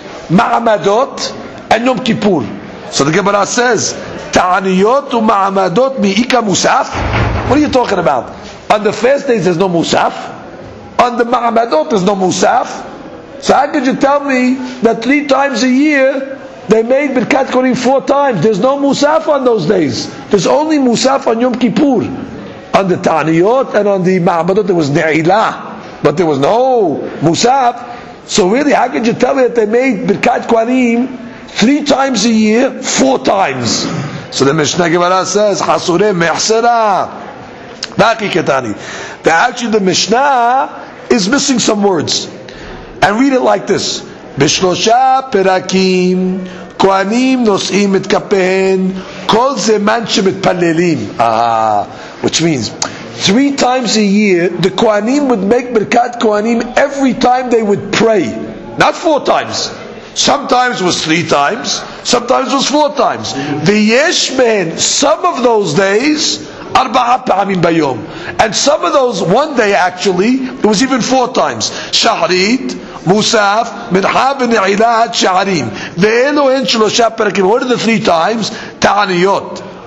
Ma'amadot, and Yom Kippur. So the Gemara says, Ta'aniyot u Ma'amadot mi'ika Musaf. What are you talking about? On the fast days there's no Musaf. On the Ma'amadot there's no Musaf. So how could you tell me that 3 times a year they made Birkat Kohanim 4 times? There's no Musaf on those days. There's only Musaf on Yom Kippur. On the Ta'aniyot and on the Ma'amadot there was Ne'ilah, but there was no Musaf. So really, how could you tell me that they made Birkat Kohanim 3 times a year, 4 times? So the Mishnah Gemara says, Hasureh Mehsera Baki Ketani. That actually the Mishnah is missing some words. And read it like this. Bishlosha Perakim Kohanim Nosim Et Kapehen Kol Zeman Shemet Palelim. Which means 3 times a year, the Kohanim would make Birkat Kohanim every time they would pray. Not 4 times. Sometimes it was 3 times. Sometimes it was 4 times. V'yesh behen, some of those days, 4 pa'amim bayom. And some of those, one day actually, it was even 4 times. Shahrit, Musaf, Mincha v'ne'ilah sha'arim. Ve'elo en shlosha perakim. What are the 3 times? Ta'aniyot.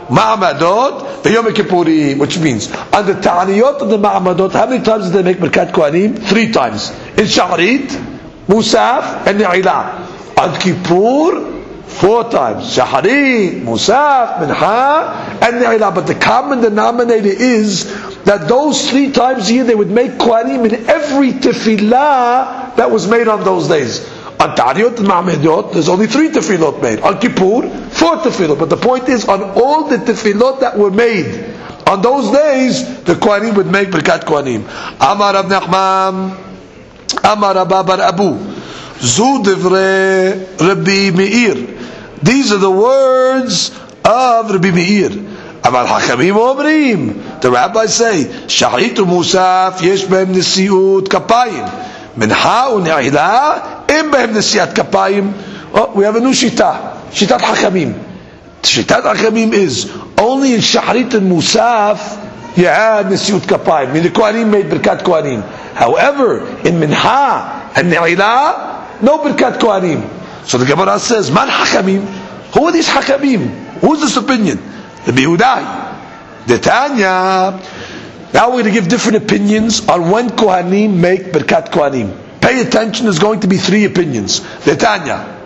Ma'amadot v'Yom Kippurim, which means on the ta'aniyot of the Ma'amadot, how many times did they make Birkat Kohanim? 3 times. In Sha'arit, Musaf, and Ne'ilah. On Kippur, 4 times. Sha'arit, Musaf, Minha, and Ne'ilah. But the common denominator is that those 3 times a year they would make Kohanim in every tefillah that was made on those days. On Ta'aniyot and Ma'amadot, there's only 3 tefillot made. On Kippur, 4 tefillot. But the point is, on all the tefillot that were made on those days, the Kohanim would make Birkat Kohanim. Amar Rav Nachman, Amar Abba bar Abu, Zu Divrei Rabbi Meir. These are the words of Rabbi Meir. Amar Hachamim Omrim. The rabbis say, Sha'arit u'Musaf yesh behem nesiut kapayim. Minha u'Ne'ilah im behem nesiat kapayim. Oh, we have a new shita. Shitat Hachamim. Shitat Hachamim is only in Sha'arit and Musaf you had nesiut kapayim. I mean, the Kohanim made Birkat Kohanim. However, in Minha and Ne'ilah, no Birkat Kohanim. So the Gemara says, Man Hachamim? Who are these Hachamim? Who's this opinion? The Bihudai. The Tanya. Now we're going to give different opinions on when Kohanim make Birkat Kohanim. Pay attention, there's going to be 3 opinions. The Tanya.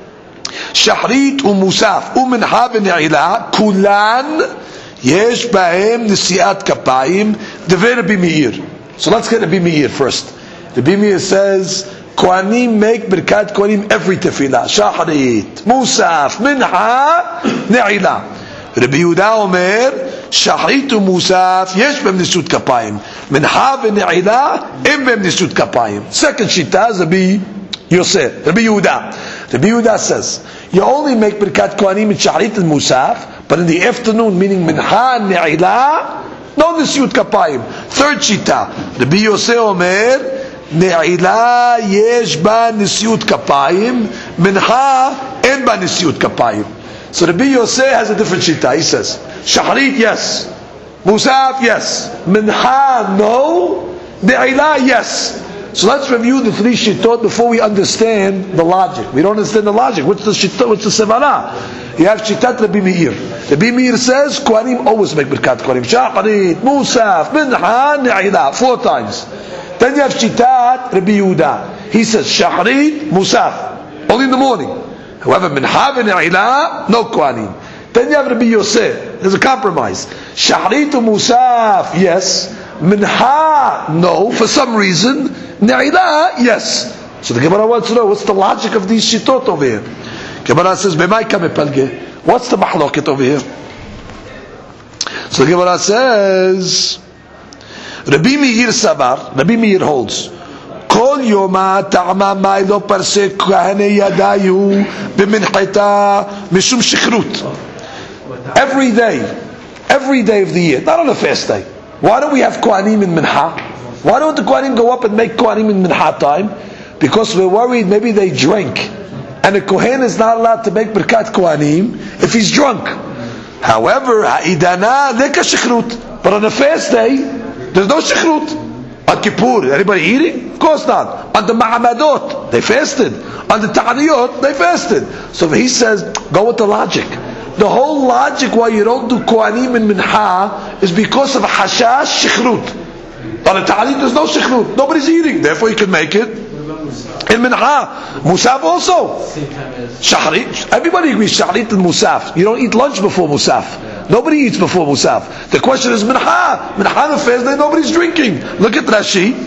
Sha'arit u'Musaf u'Minha v'Ne'ilah kulan yesh ba'hem nesiat kapayim Divrei Rabbi Meir. So let's get Rabbi Meir first. Rabbi Meir says, Kohanim make Birkat Kohanim every tefillah. Sha'arit, Musaf, Minha, Ne'ilah. Rabbi Yehuda Omer, Sha'arit u'Musaf, yesh behem nesiut kapayim. Minha v'Ne'ilah, im behem nesiut kapayim. Second shita is Rabbi Yosef, Rabbi Yehuda. Rabbi Yehuda says, you only make Birkat Kohanim in Sha'arit and Musaf, but in the afternoon, meaning Minha and Ne'ilah, no nesiut kapayim. Third shita, Rabbi Yosef Omer, Ne'ilah yesh ba nesiut kapayim, Minha en ba nesiut kapayim. So Rabbi Yosef has a different shita. He says, Sha'arit yes, Musaf yes, Minha no, Ne'ilah yes. So let's review the 3 shittot before we understand the logic. We don't understand the logic. What's the shittot? What's the sevara? You have shittat Rabbi Meir. Rabbi Meir says Kohanim always make Birkat Kohanim. Sha'arit, Musaf, Minha, Ne'ilah 4 times. Then you have shittat Rabbi Yehuda. He says Sha'arit, Musaf, only in the morning. However, Minha v'Ne'ilah, no Kohanim. Then you have Rabbi Yosef. There's a compromise. Sha'arit u'Musaf, yes. Minha, no. For some reason, Ne'ilah, yes. So the Gemara wants to know what's the logic of these shittot over here. Gemara says, "B'may kame pelge." What's the mahloket over here? So the Gemara says, Rabbi Meir Sabar. Rabbi Meir holds. Kol yoma ta'ama may lo parse kahane yadayu b'minchita mishum shichrut. Every day of the year, not on a fast day. Why don't we have Kohanim in Minha? Why don't the Kohanim go up and make Kohanim in Minha time? Because we're worried maybe they drink. And a Kohen is not allowed to make Birkat Kohanim if he's drunk. However, ha'idana leka shichrut. But on a fast day, there's no shichrut. On Kippur, anybody eating? Of course not. On the Ma'amadot, they fasted. On the Ta'aniyot, they fasted. So he says, go with the logic. The whole logic why you don't do Kohanim in Minha is because of Hashash Shichrut. On the Ta'aniyot there's no Shichrut. Nobody's eating. Therefore you can make it in Minha. Musaf also. Sha'arit. Everybody agrees Sha'arit and Musaf. You don't eat lunch before Musaf. Nobody eats before Musaf. The question is Minha. Minha the first day nobody's drinking. Look at Rashi.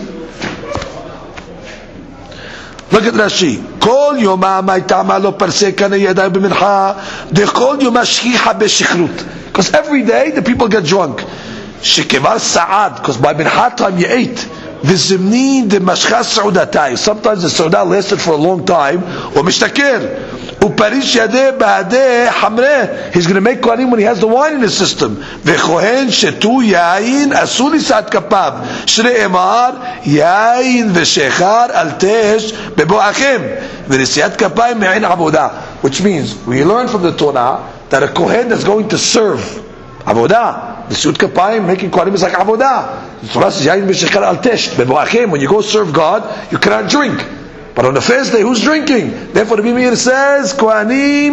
Look at Rashi. Kol yoma may ta'ama lo parse kana yaday b'mincha. De kol yoma shchicha b'shichrut. Because every day the people get drunk. Shekevar sa'ad. Because by mincha time you ate. V'zimni de mashchas sa'udatay. Sometimes the sa'udah lasted for a long time. Or mishtaker. Uparish yadeh ba'adeh hamreh. He's going to make Kohanim when he has the wine in his system. V'chohen shetu yayin asuli sa'at kapab. Shrei emar yayin v'shechar al tesh bebo'achem. V'nesiat kapayim me'in avodah. Which means, we learn from the Torah that a Kohen is going to serve avodah. The suit kapayim, making Kohanim is like avodah. The Torah says yayin v'shechar al tesh bebo'achem. When you go serve God, you cannot drink. But on the first day, who's drinking? Therefore, the Rabbi Meir says, Kohanim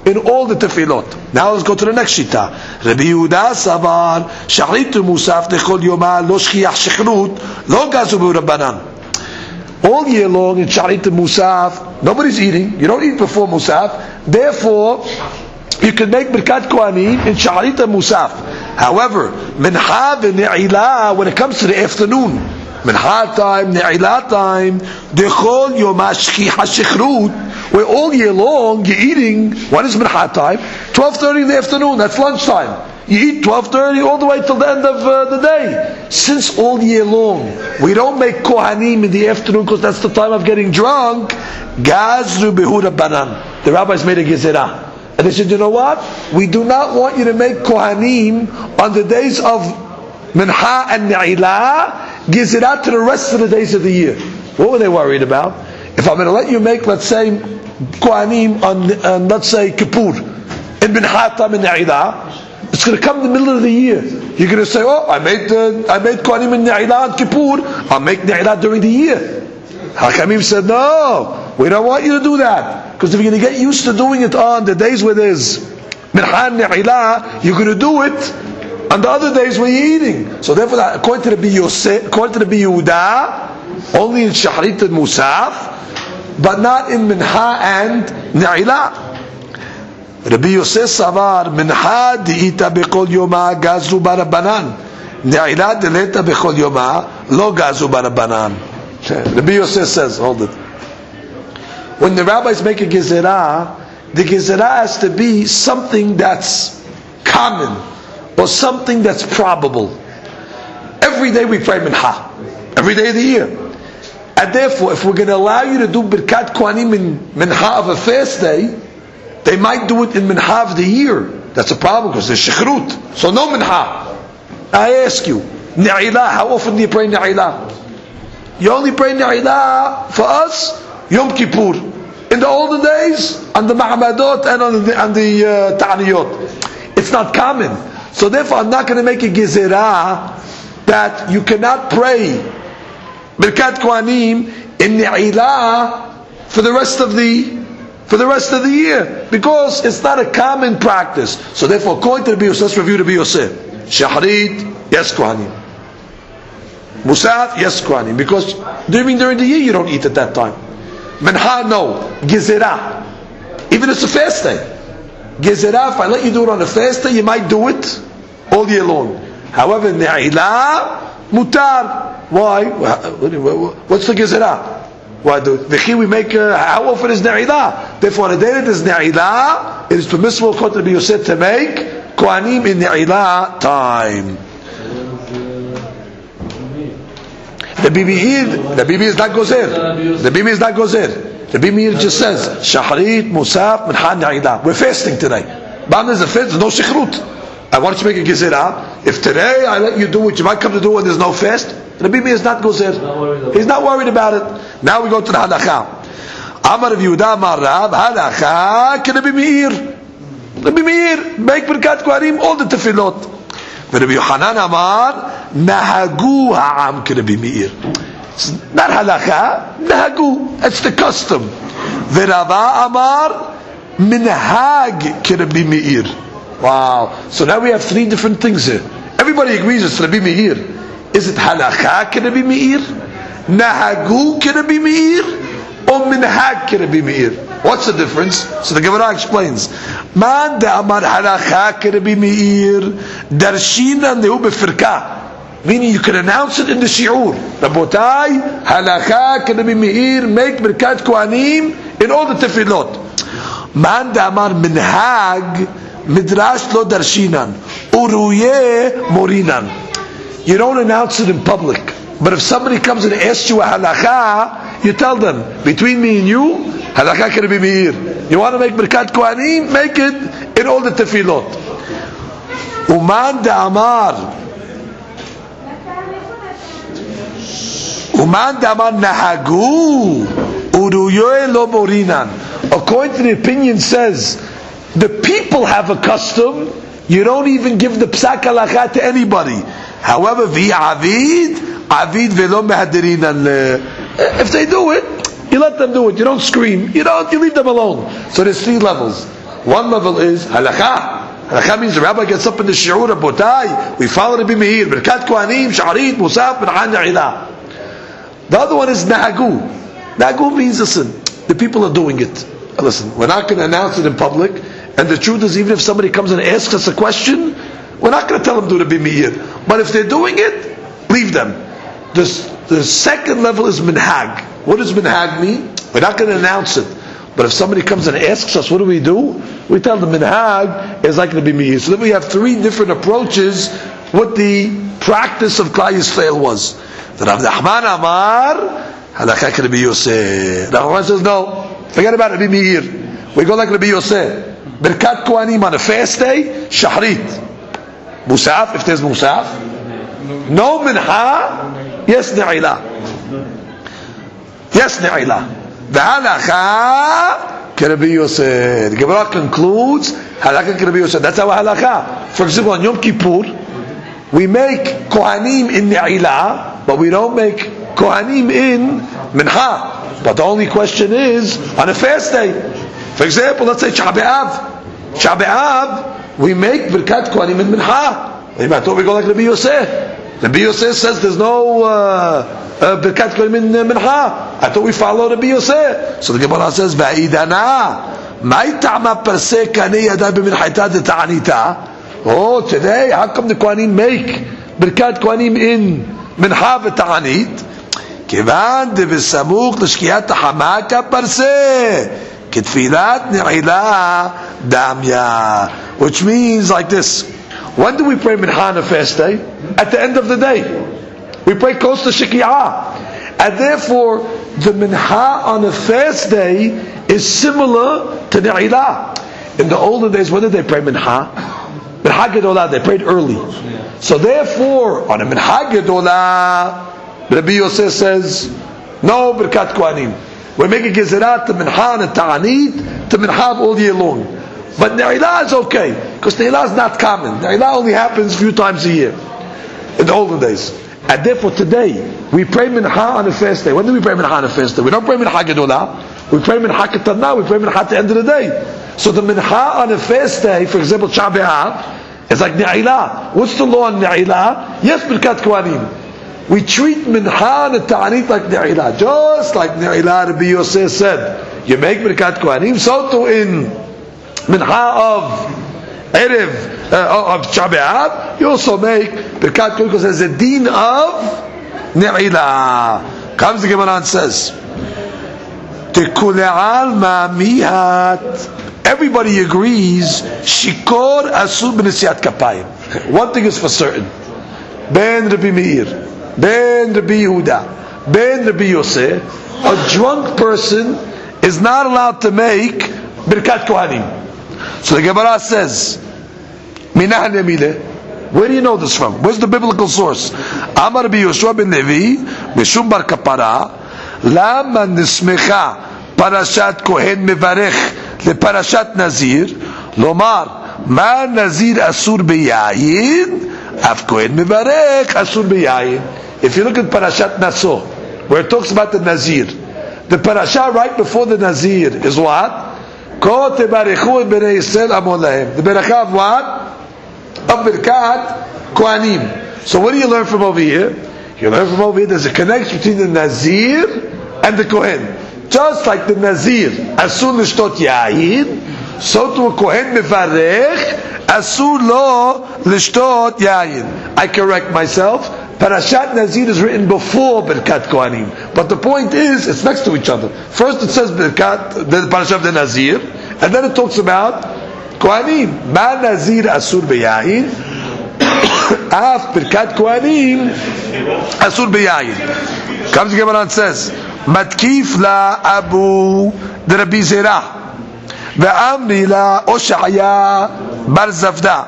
in all the tefillot. Now let's go to the next shita. Rabbi Yehuda savar shachritu musaf lechol yoma lo shchiach shechrut lo gazu b'Rabbanan. All year long in Sharit Musaf, nobody's eating. You don't eat before Musaf. Therefore, you can make Birkat Kohanim in Sharit Musaf. However, Mincha v'Ne'ilah, when it comes to the afternoon, Mincha time, Ne'ilah time, Dechol Yom HaShchiach HaShechrut, where all year long you're eating, what is Mincha time? 12:30 in the afternoon, that's lunchtime. You eat 12:30 all the way till the end of the day. Since all year long we don't make Kohanim in the afternoon because that's the time of getting drunk, Gazru Behuda Banan. The rabbis made a gezerah. And they said, you know what? We do not want you to make Kohanim on the days of Mincha and Ne'ilah, gezerah to the rest of the days of the year. What were they worried about? If I'm going to let you make, let's say, Kohanim on let's say, Kippur, in Mincha time and Ne'ilah, it's going to come in the middle of the year. You're going to say, oh, I made Kohanim in Ne'ilah and Kippur, I'll make Ne'ilah during the year. Hakamim said, no, we don't want you to do that. Because if you're going to get used to doing it on the days where there's Mincha and Ne'ilah, you're going to do it on the other days when you're eating. So therefore, according to the Yehuda, only in Shahrit and Musaf, but not in Mincha and Ne'ilah. Rabbi Yosef Savar Mincha di'ita bechol yoma gazu barabanan Ne'ilah deleta bechol yoma lo gazu barabanan. Rabbi Yosef says, hold it. When the rabbis make a gezerah, the gezerah has to be something that's common or something that's probable. Every day we pray Mincha, every day of the year, and therefore if we're going to allow you to do Birkat Kohanim in Mincha of a fast day, they might do it in Mincha of the year. That's a problem because there's Shechrut. So no Mincha. I ask you, Ne'ilah, how often do you pray Ne'ilah? You only pray Ne'ilah for us, Yom Kippur. In the older days, on the Mahamadot and on the Ta'aniyot. It's not common. So therefore I'm not going to make a gezerah that you cannot pray Birkat Kohanim in Ne'ilah for the rest of the year, because it's not a common practice. So therefore, according to the Rabbi Yosef, let's review the Rabbi Yosef. Shahrit, yes Kohanim. Musaf, yes Kohanim. Because during the year you don't eat at that time. Mincha, no. Gezerah. Even if it's a fast day. Gezerah, if I let you do it on a fast day, you might do it all year long. However, Ne'ilah, mutar. Why? What's the gezerah? Why do we make? How often is Ne'ilah? Therefore, on the day that is Ne'ilah, it is permissible according to Rabbi Yosef to make Kohanim in Ne'ilah time. The Bibi is not gozer. The Bibi is not gozer. The Bibi just says Shahrit, Musaf, Mincha, Ne'ilah. We're fasting today. But there's a fast, there's no shechrut. I want you to make a gezerah. If today I let you do what you might come to do when there's no fast, the Bibi is not gozer. He's not worried about it. Now we go to the halakha. Amar Rav Yehuda Amar Rav halakha ke Rabbi Meir. Rabbi Meir make Birkat Kohanim all the tefillot. Rabbi Yochanan Amar nahagu ha'am ke Rabbi Meir. It's not halakha, nahagu. That's the custom. Rava Amar minhag ke Rabbi Meir. Wow. So now we have three different things here. Everybody agrees it's Rabbi Meir. Is it halakha ke Rabbi Meir, nahagu ke Rabbi Meir, or minhag ke Rabbi Meir? What's the difference? So the Gemara explains. Man de amar halakha ke Rabbi Meir, darshina nehu befirka. Meaning you can announce it in the shi'ur. Rabotai, halakha ke Rabbi Meir, make Birkat Kohanim in all the tefillot. Man de amar minhag, midrash lo darshinan, uruye morinan. You don't announce it in public. But if somebody comes and asks you a halakha, you tell them, between me and you, halakha ke Rabbi Meir. You want to make Birkat Kohanim? Make it in all the tefillot. Uman de amar nahagu uruyoy lo morinan. According to the opinion says, the people have a custom, you don't even give the psak halakha to anybody. However, avid velo mehadirinan. If they do it, you let them do it. You don't scream. You leave them alone. So there's three levels. One level is halakha. Halakha means the rabbi gets up in the shi'ur, Rabotai, we follow Rabbi Meir, Birkat Kohanim, Sha'arit, Musaf, Mincha Ne'ilah. The other one is Nahagu. Nahagu means, listen, the people are doing it. Listen, we're not going to announce it in public, and the truth is, even if somebody comes and asks us a question, we're not going to tell them to Rabbi Meir. But if they're doing it, leave them. The second level is Minhag. What does Minhag mean? We're not going to announce it. But if somebody comes and asks us, what do? We tell them Minhag is like Rabbi Meir. So then we have three different approaches what the practice of Klal Yisrael was. The Rav Nachman Amar, halakha Rabbi Yosef. Rav Nachman says, no, forget about Rabbi Meir. We go like Rabbi Yosef. Birkat Kohanim on a fast day, Shahrit. Musaf, if there's Musaf. No Minha, yes Ne'ilah. Yes Ne'ilah. The halakha Rabbi Yosef. The Gemara concludes, halakha Rabbi Yosef. That's our halakha. For example, on Yom Kippur, we make Kohanim in Ne'ilah, but we don't make Kohanim in Mincha. But the only question is, on a fast day, for example, let's say Sha'be'av, we make Birkat Kohanim in Mincha. I thought we go like Rabbi Yosef. Rabbi Yosef says there's no Birkat Kohanim in Mincha. I thought we follow Rabbi Yosef. So the Gemara says, Va'idana, Mai ta'ama per se kanei yadai b'minchayta de ta'anita. Oh, today, how come the Kohanim make Birkat Kohanim in Mincha v'ta'anit? Kivan de v'samuch l'shkiyat hamaka per se. Ketfilat ne'ilah damya. Which means like this. When do we pray Mincha on a fast day? At the end of the day. We pray close to Shekiyah. And therefore, the Mincha on a fast day is similar to Ne'ilah. In the olden days, when did they pray Mincha? Mincha Gedolah, they prayed early. So therefore, on a Mincha Gedolah, Rabbi Yosef says, no Birkat Kohanim. We make a Gezerat to Mincha and Ta'anit to Mincha all year long. But Ne'ilah is okay, because Ne'ilah is not common. Ne'ilah only happens a few times a year, in the olden days. And therefore today, we pray Mincha on a fast day. When do we pray Mincha on a fast day? We don't pray Mincha Gedolah. We pray Mincha Ketana, we pray Mincha at the end of the day. So the Mincha on a fast day, for example, Sha'be'av, is like Ne'ilah. What's the law on Ne'ilah? Yes, Birkat Kohanim. We treat Mincha and Ta'anit like Ne'ilah. Just like Ne'ilah, Rabbi Yosef said, you make Birkat Kohanim, so too in Mincha of Erev, of Sha'be'av, you also make Birkat Kohanim because there's a deen of Ne'ilah. Comes the Gemara and says, Tekule'al ma'mihat. Everybody agrees, Shikor asur b'nesiat kapayim. One thing is for certain. Ben Rabbi Meir, Ben Rabbi Yehuda, Ben Rabbi Yosef, a drunk person is not allowed to make Birkat Kohanim. So the Gemara says, Minah Nemile. Where do you know this from? Where's the biblical source? Amar Rabbi Yoshua ben Levi, Mishum bar kapara, Lama nismecha parashat Kohen mevarech leparashat Nazir, Lomar, Ma Nazir asur beyayin, Af Kohen mevarech asur beyayin. If you look at Parashat Naso, where it talks about the Nazir, the parasha right before the Nazir is what? Ko tebarechu et bnei Yisrael amon lahem. The beracha of what? Of Birkat Kohanim. So what do you learn from over here? You learn from over here there's a connection between the Nazir and the Kohen. Just like the Nazir asur lishtot yayin, so to a Kohen mevarech asur lo lishtot yayin. I correct myself. Parashat Nazir is written before Birkat Kohanim, but the point is it's next to each other. First it says Birkat, the Parashat of the Nazir, and then it talks about Kohanim. Ma Nazir asur beyayin, af Birkat Kohanim asur beyayin. Comes the Gemara and says, Matkif la Abu de Rabbi Zerah, ve'amri la Oshaya bar Zavda.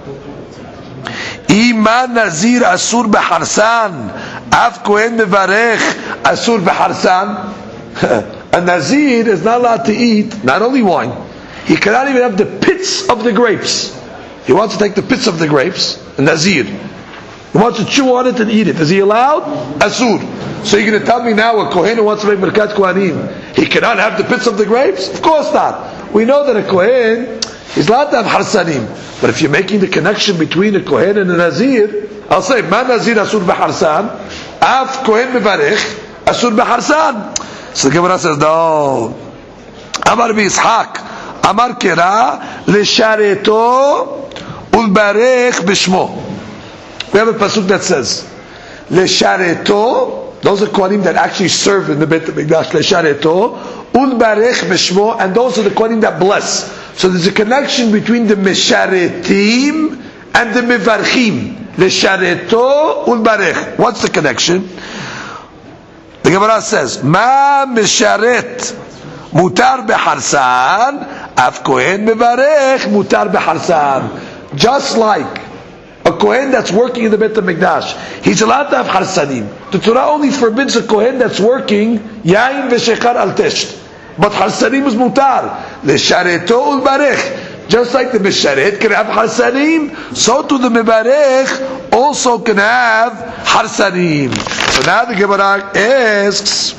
Iman Nazir asur beharsan, af Kohen mevarech asur beharsan. A Nazir is not allowed to eat not only wine, he cannot even have the pits of the grapes. He wants to take the pits of the grapes, a Nazir. He wants to chew on it and eat it. Is he allowed? Asur. So you're going to tell me now a Kohen who wants to make Birkat Kohanim, he cannot have the pits of the grapes? Of course not. we know that a Kohen is allowed to have harsanim. But if you're making the connection between a Kohen and a Nazir, I'll say, Ma Nazir asur b'harsan, Af Kohen mevarech asur b'harsan. So the Gemara says, no. Amar b'Yishak, Amar kera, l'shareto ulbarech b'shmo. We have a pasuk that says, l'shareto, those are Kohanim that actually serve in the Beit HaMikdash, l'shareto, ulbarech b'shmo, and those are the Kohanim that bless. So there's a connection between the Mesharetim and the Mevarchim. Leshareto ulbarech. What's the connection? The Gemara says, Ma Mesharet mutar beharsan, af Kohen mevarech mutar beharsan. Just like a Kohen that's working in the Beit HaMikdash, he's allowed to have harsanim. The Torah only forbids a Kohen that's working yain v'shechar al tesht. But harsanim is mutar. Leshareto ulbarech. Just like the Mesharet can have harsanim, so to the Mevarech also can have harsanim. So now the Gemara asks,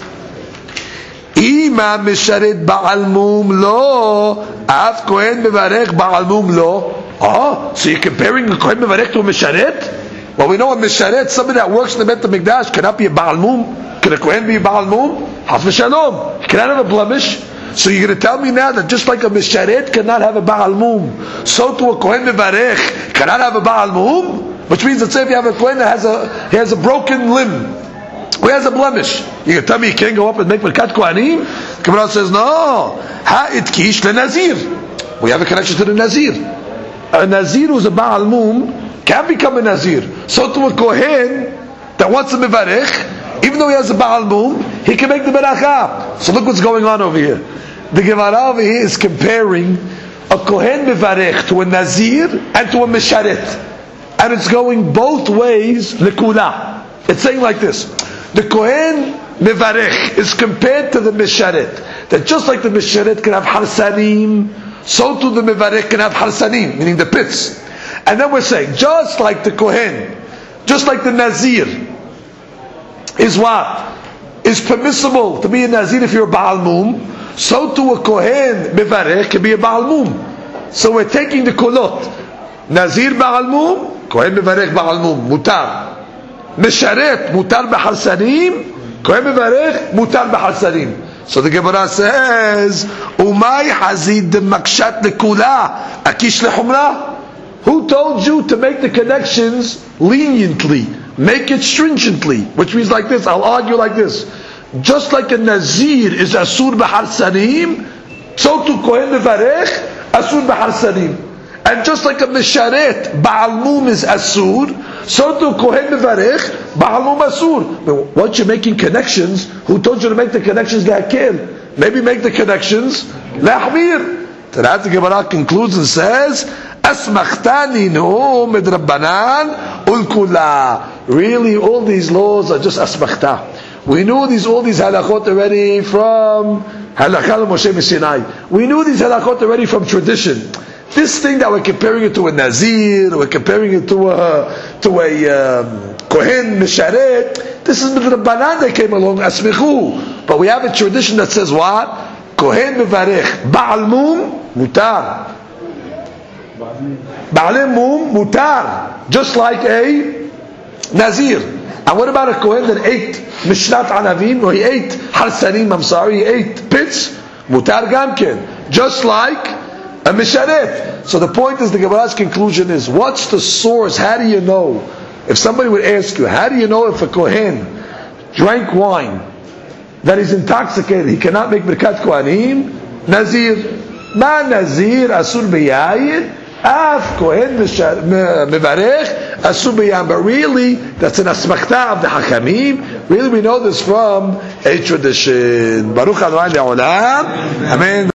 Ima Mesharet Ba'al Mum Lo, Af Kohen Mevarech Ba'al Mum Lo. Oh, so you're comparing a Kohen Mevarech to a Mesharet? Well, we know a Mesharet, somebody that works in the Beit HaMikdash, cannot be a Ba'al Mum. Can a Kohen be a Ba'al Mum? Haf v'shalom. Can I have a blemish? So you're going to tell me now that just like a Mesharet cannot have a Ba'al Mum, so to a Kohen Mevarech cannot have a Ba'al Mum? Which means that say if you have a Kohen that has a broken limb, who has a blemish, you can tell me he can't go up and make Birkat Kohanim? Gemara says, no. Ha'it kish le-Nazir. We have a connection to the Nazir. A Nazir who's a Ba'al Mum can become a Nazir. So to a Kohen that wants a Mevarech, even though he has a Ba'al Mum, he can make the Beracha. So look what's going on over here. The Gemara over here is comparing a Kohen Mevarech to a Nazir and to a Mesharet. And it's going both ways, Lekula. It's saying like this. The Kohen Mevarech is compared to the Mesharet. That just like the Mesharet can have Harsanim, so too the Mevarech can have Harsanim, meaning the pits. And then we're saying, just like the Kohen, just like the Nazir, is what? Is permissible to be a Nazir if you're a Ba'al Mum, so too a Kohen Mevarech can be a Ba'al Mum. So we're taking the Kolot. Nazir Ba'al Mum, Kohen Mevarech Ba'al Mum, Mutar. Mesharet, Mutar B'Harsanim, Kohen Mevarech, Mutar B'Harsanim. So the Gemara says, Umay Hazid Makshat Lekula, Akish Lehumra. Who told you to make the connections leniently? Make it stringently, which means like this. I'll argue like this. Just like a Nazir is Asur B'Harsanim, so to Kohen Mevarech, Asur B'Harsanim. And just like a Mesharet, Ba'al Mum is Asur, so to Kohen Mevarech, Ba'al Mum Asur. But once you're making connections, who told you to make the connections Le'akil? Maybe make the connections Le'ahmir. So that the Gemara concludes and says, Asmachtani no midrabbanan ulkula. Really, all these laws are just asmachta. We knew all these halachot already from halakha Moshe Sinai. We knew these halachot already from tradition. This thing that we're comparing it to a Nazir, we're comparing it to a Kohen Mesharet, this is midrabbanan that came along, asmichu. But we have a tradition that says what? Kohen Mevarech, Ba'al Mum, Mutar. Ba'al Mum, Mutar. Just like a Nazir. And what about a Kohen that ate Mishnat Anavim, or he ate Harsanim, he ate pits? Mutar Gamken. Just like a Mesharet. So the point is, the Gemara's conclusion is, what's the source? How do you know? If somebody would ask you, how do you know if a Kohen drank wine, that he's intoxicated, he cannot make Birkat Kohanim? Nazir. Ma Nazir Asur B'Yayin, Af Kohen Mevarech Asur B'Yayin. But really, that's an asmachta of the Hakamim. Really, we know this from a tradition. Baruch Adonai Le'olam. Amen.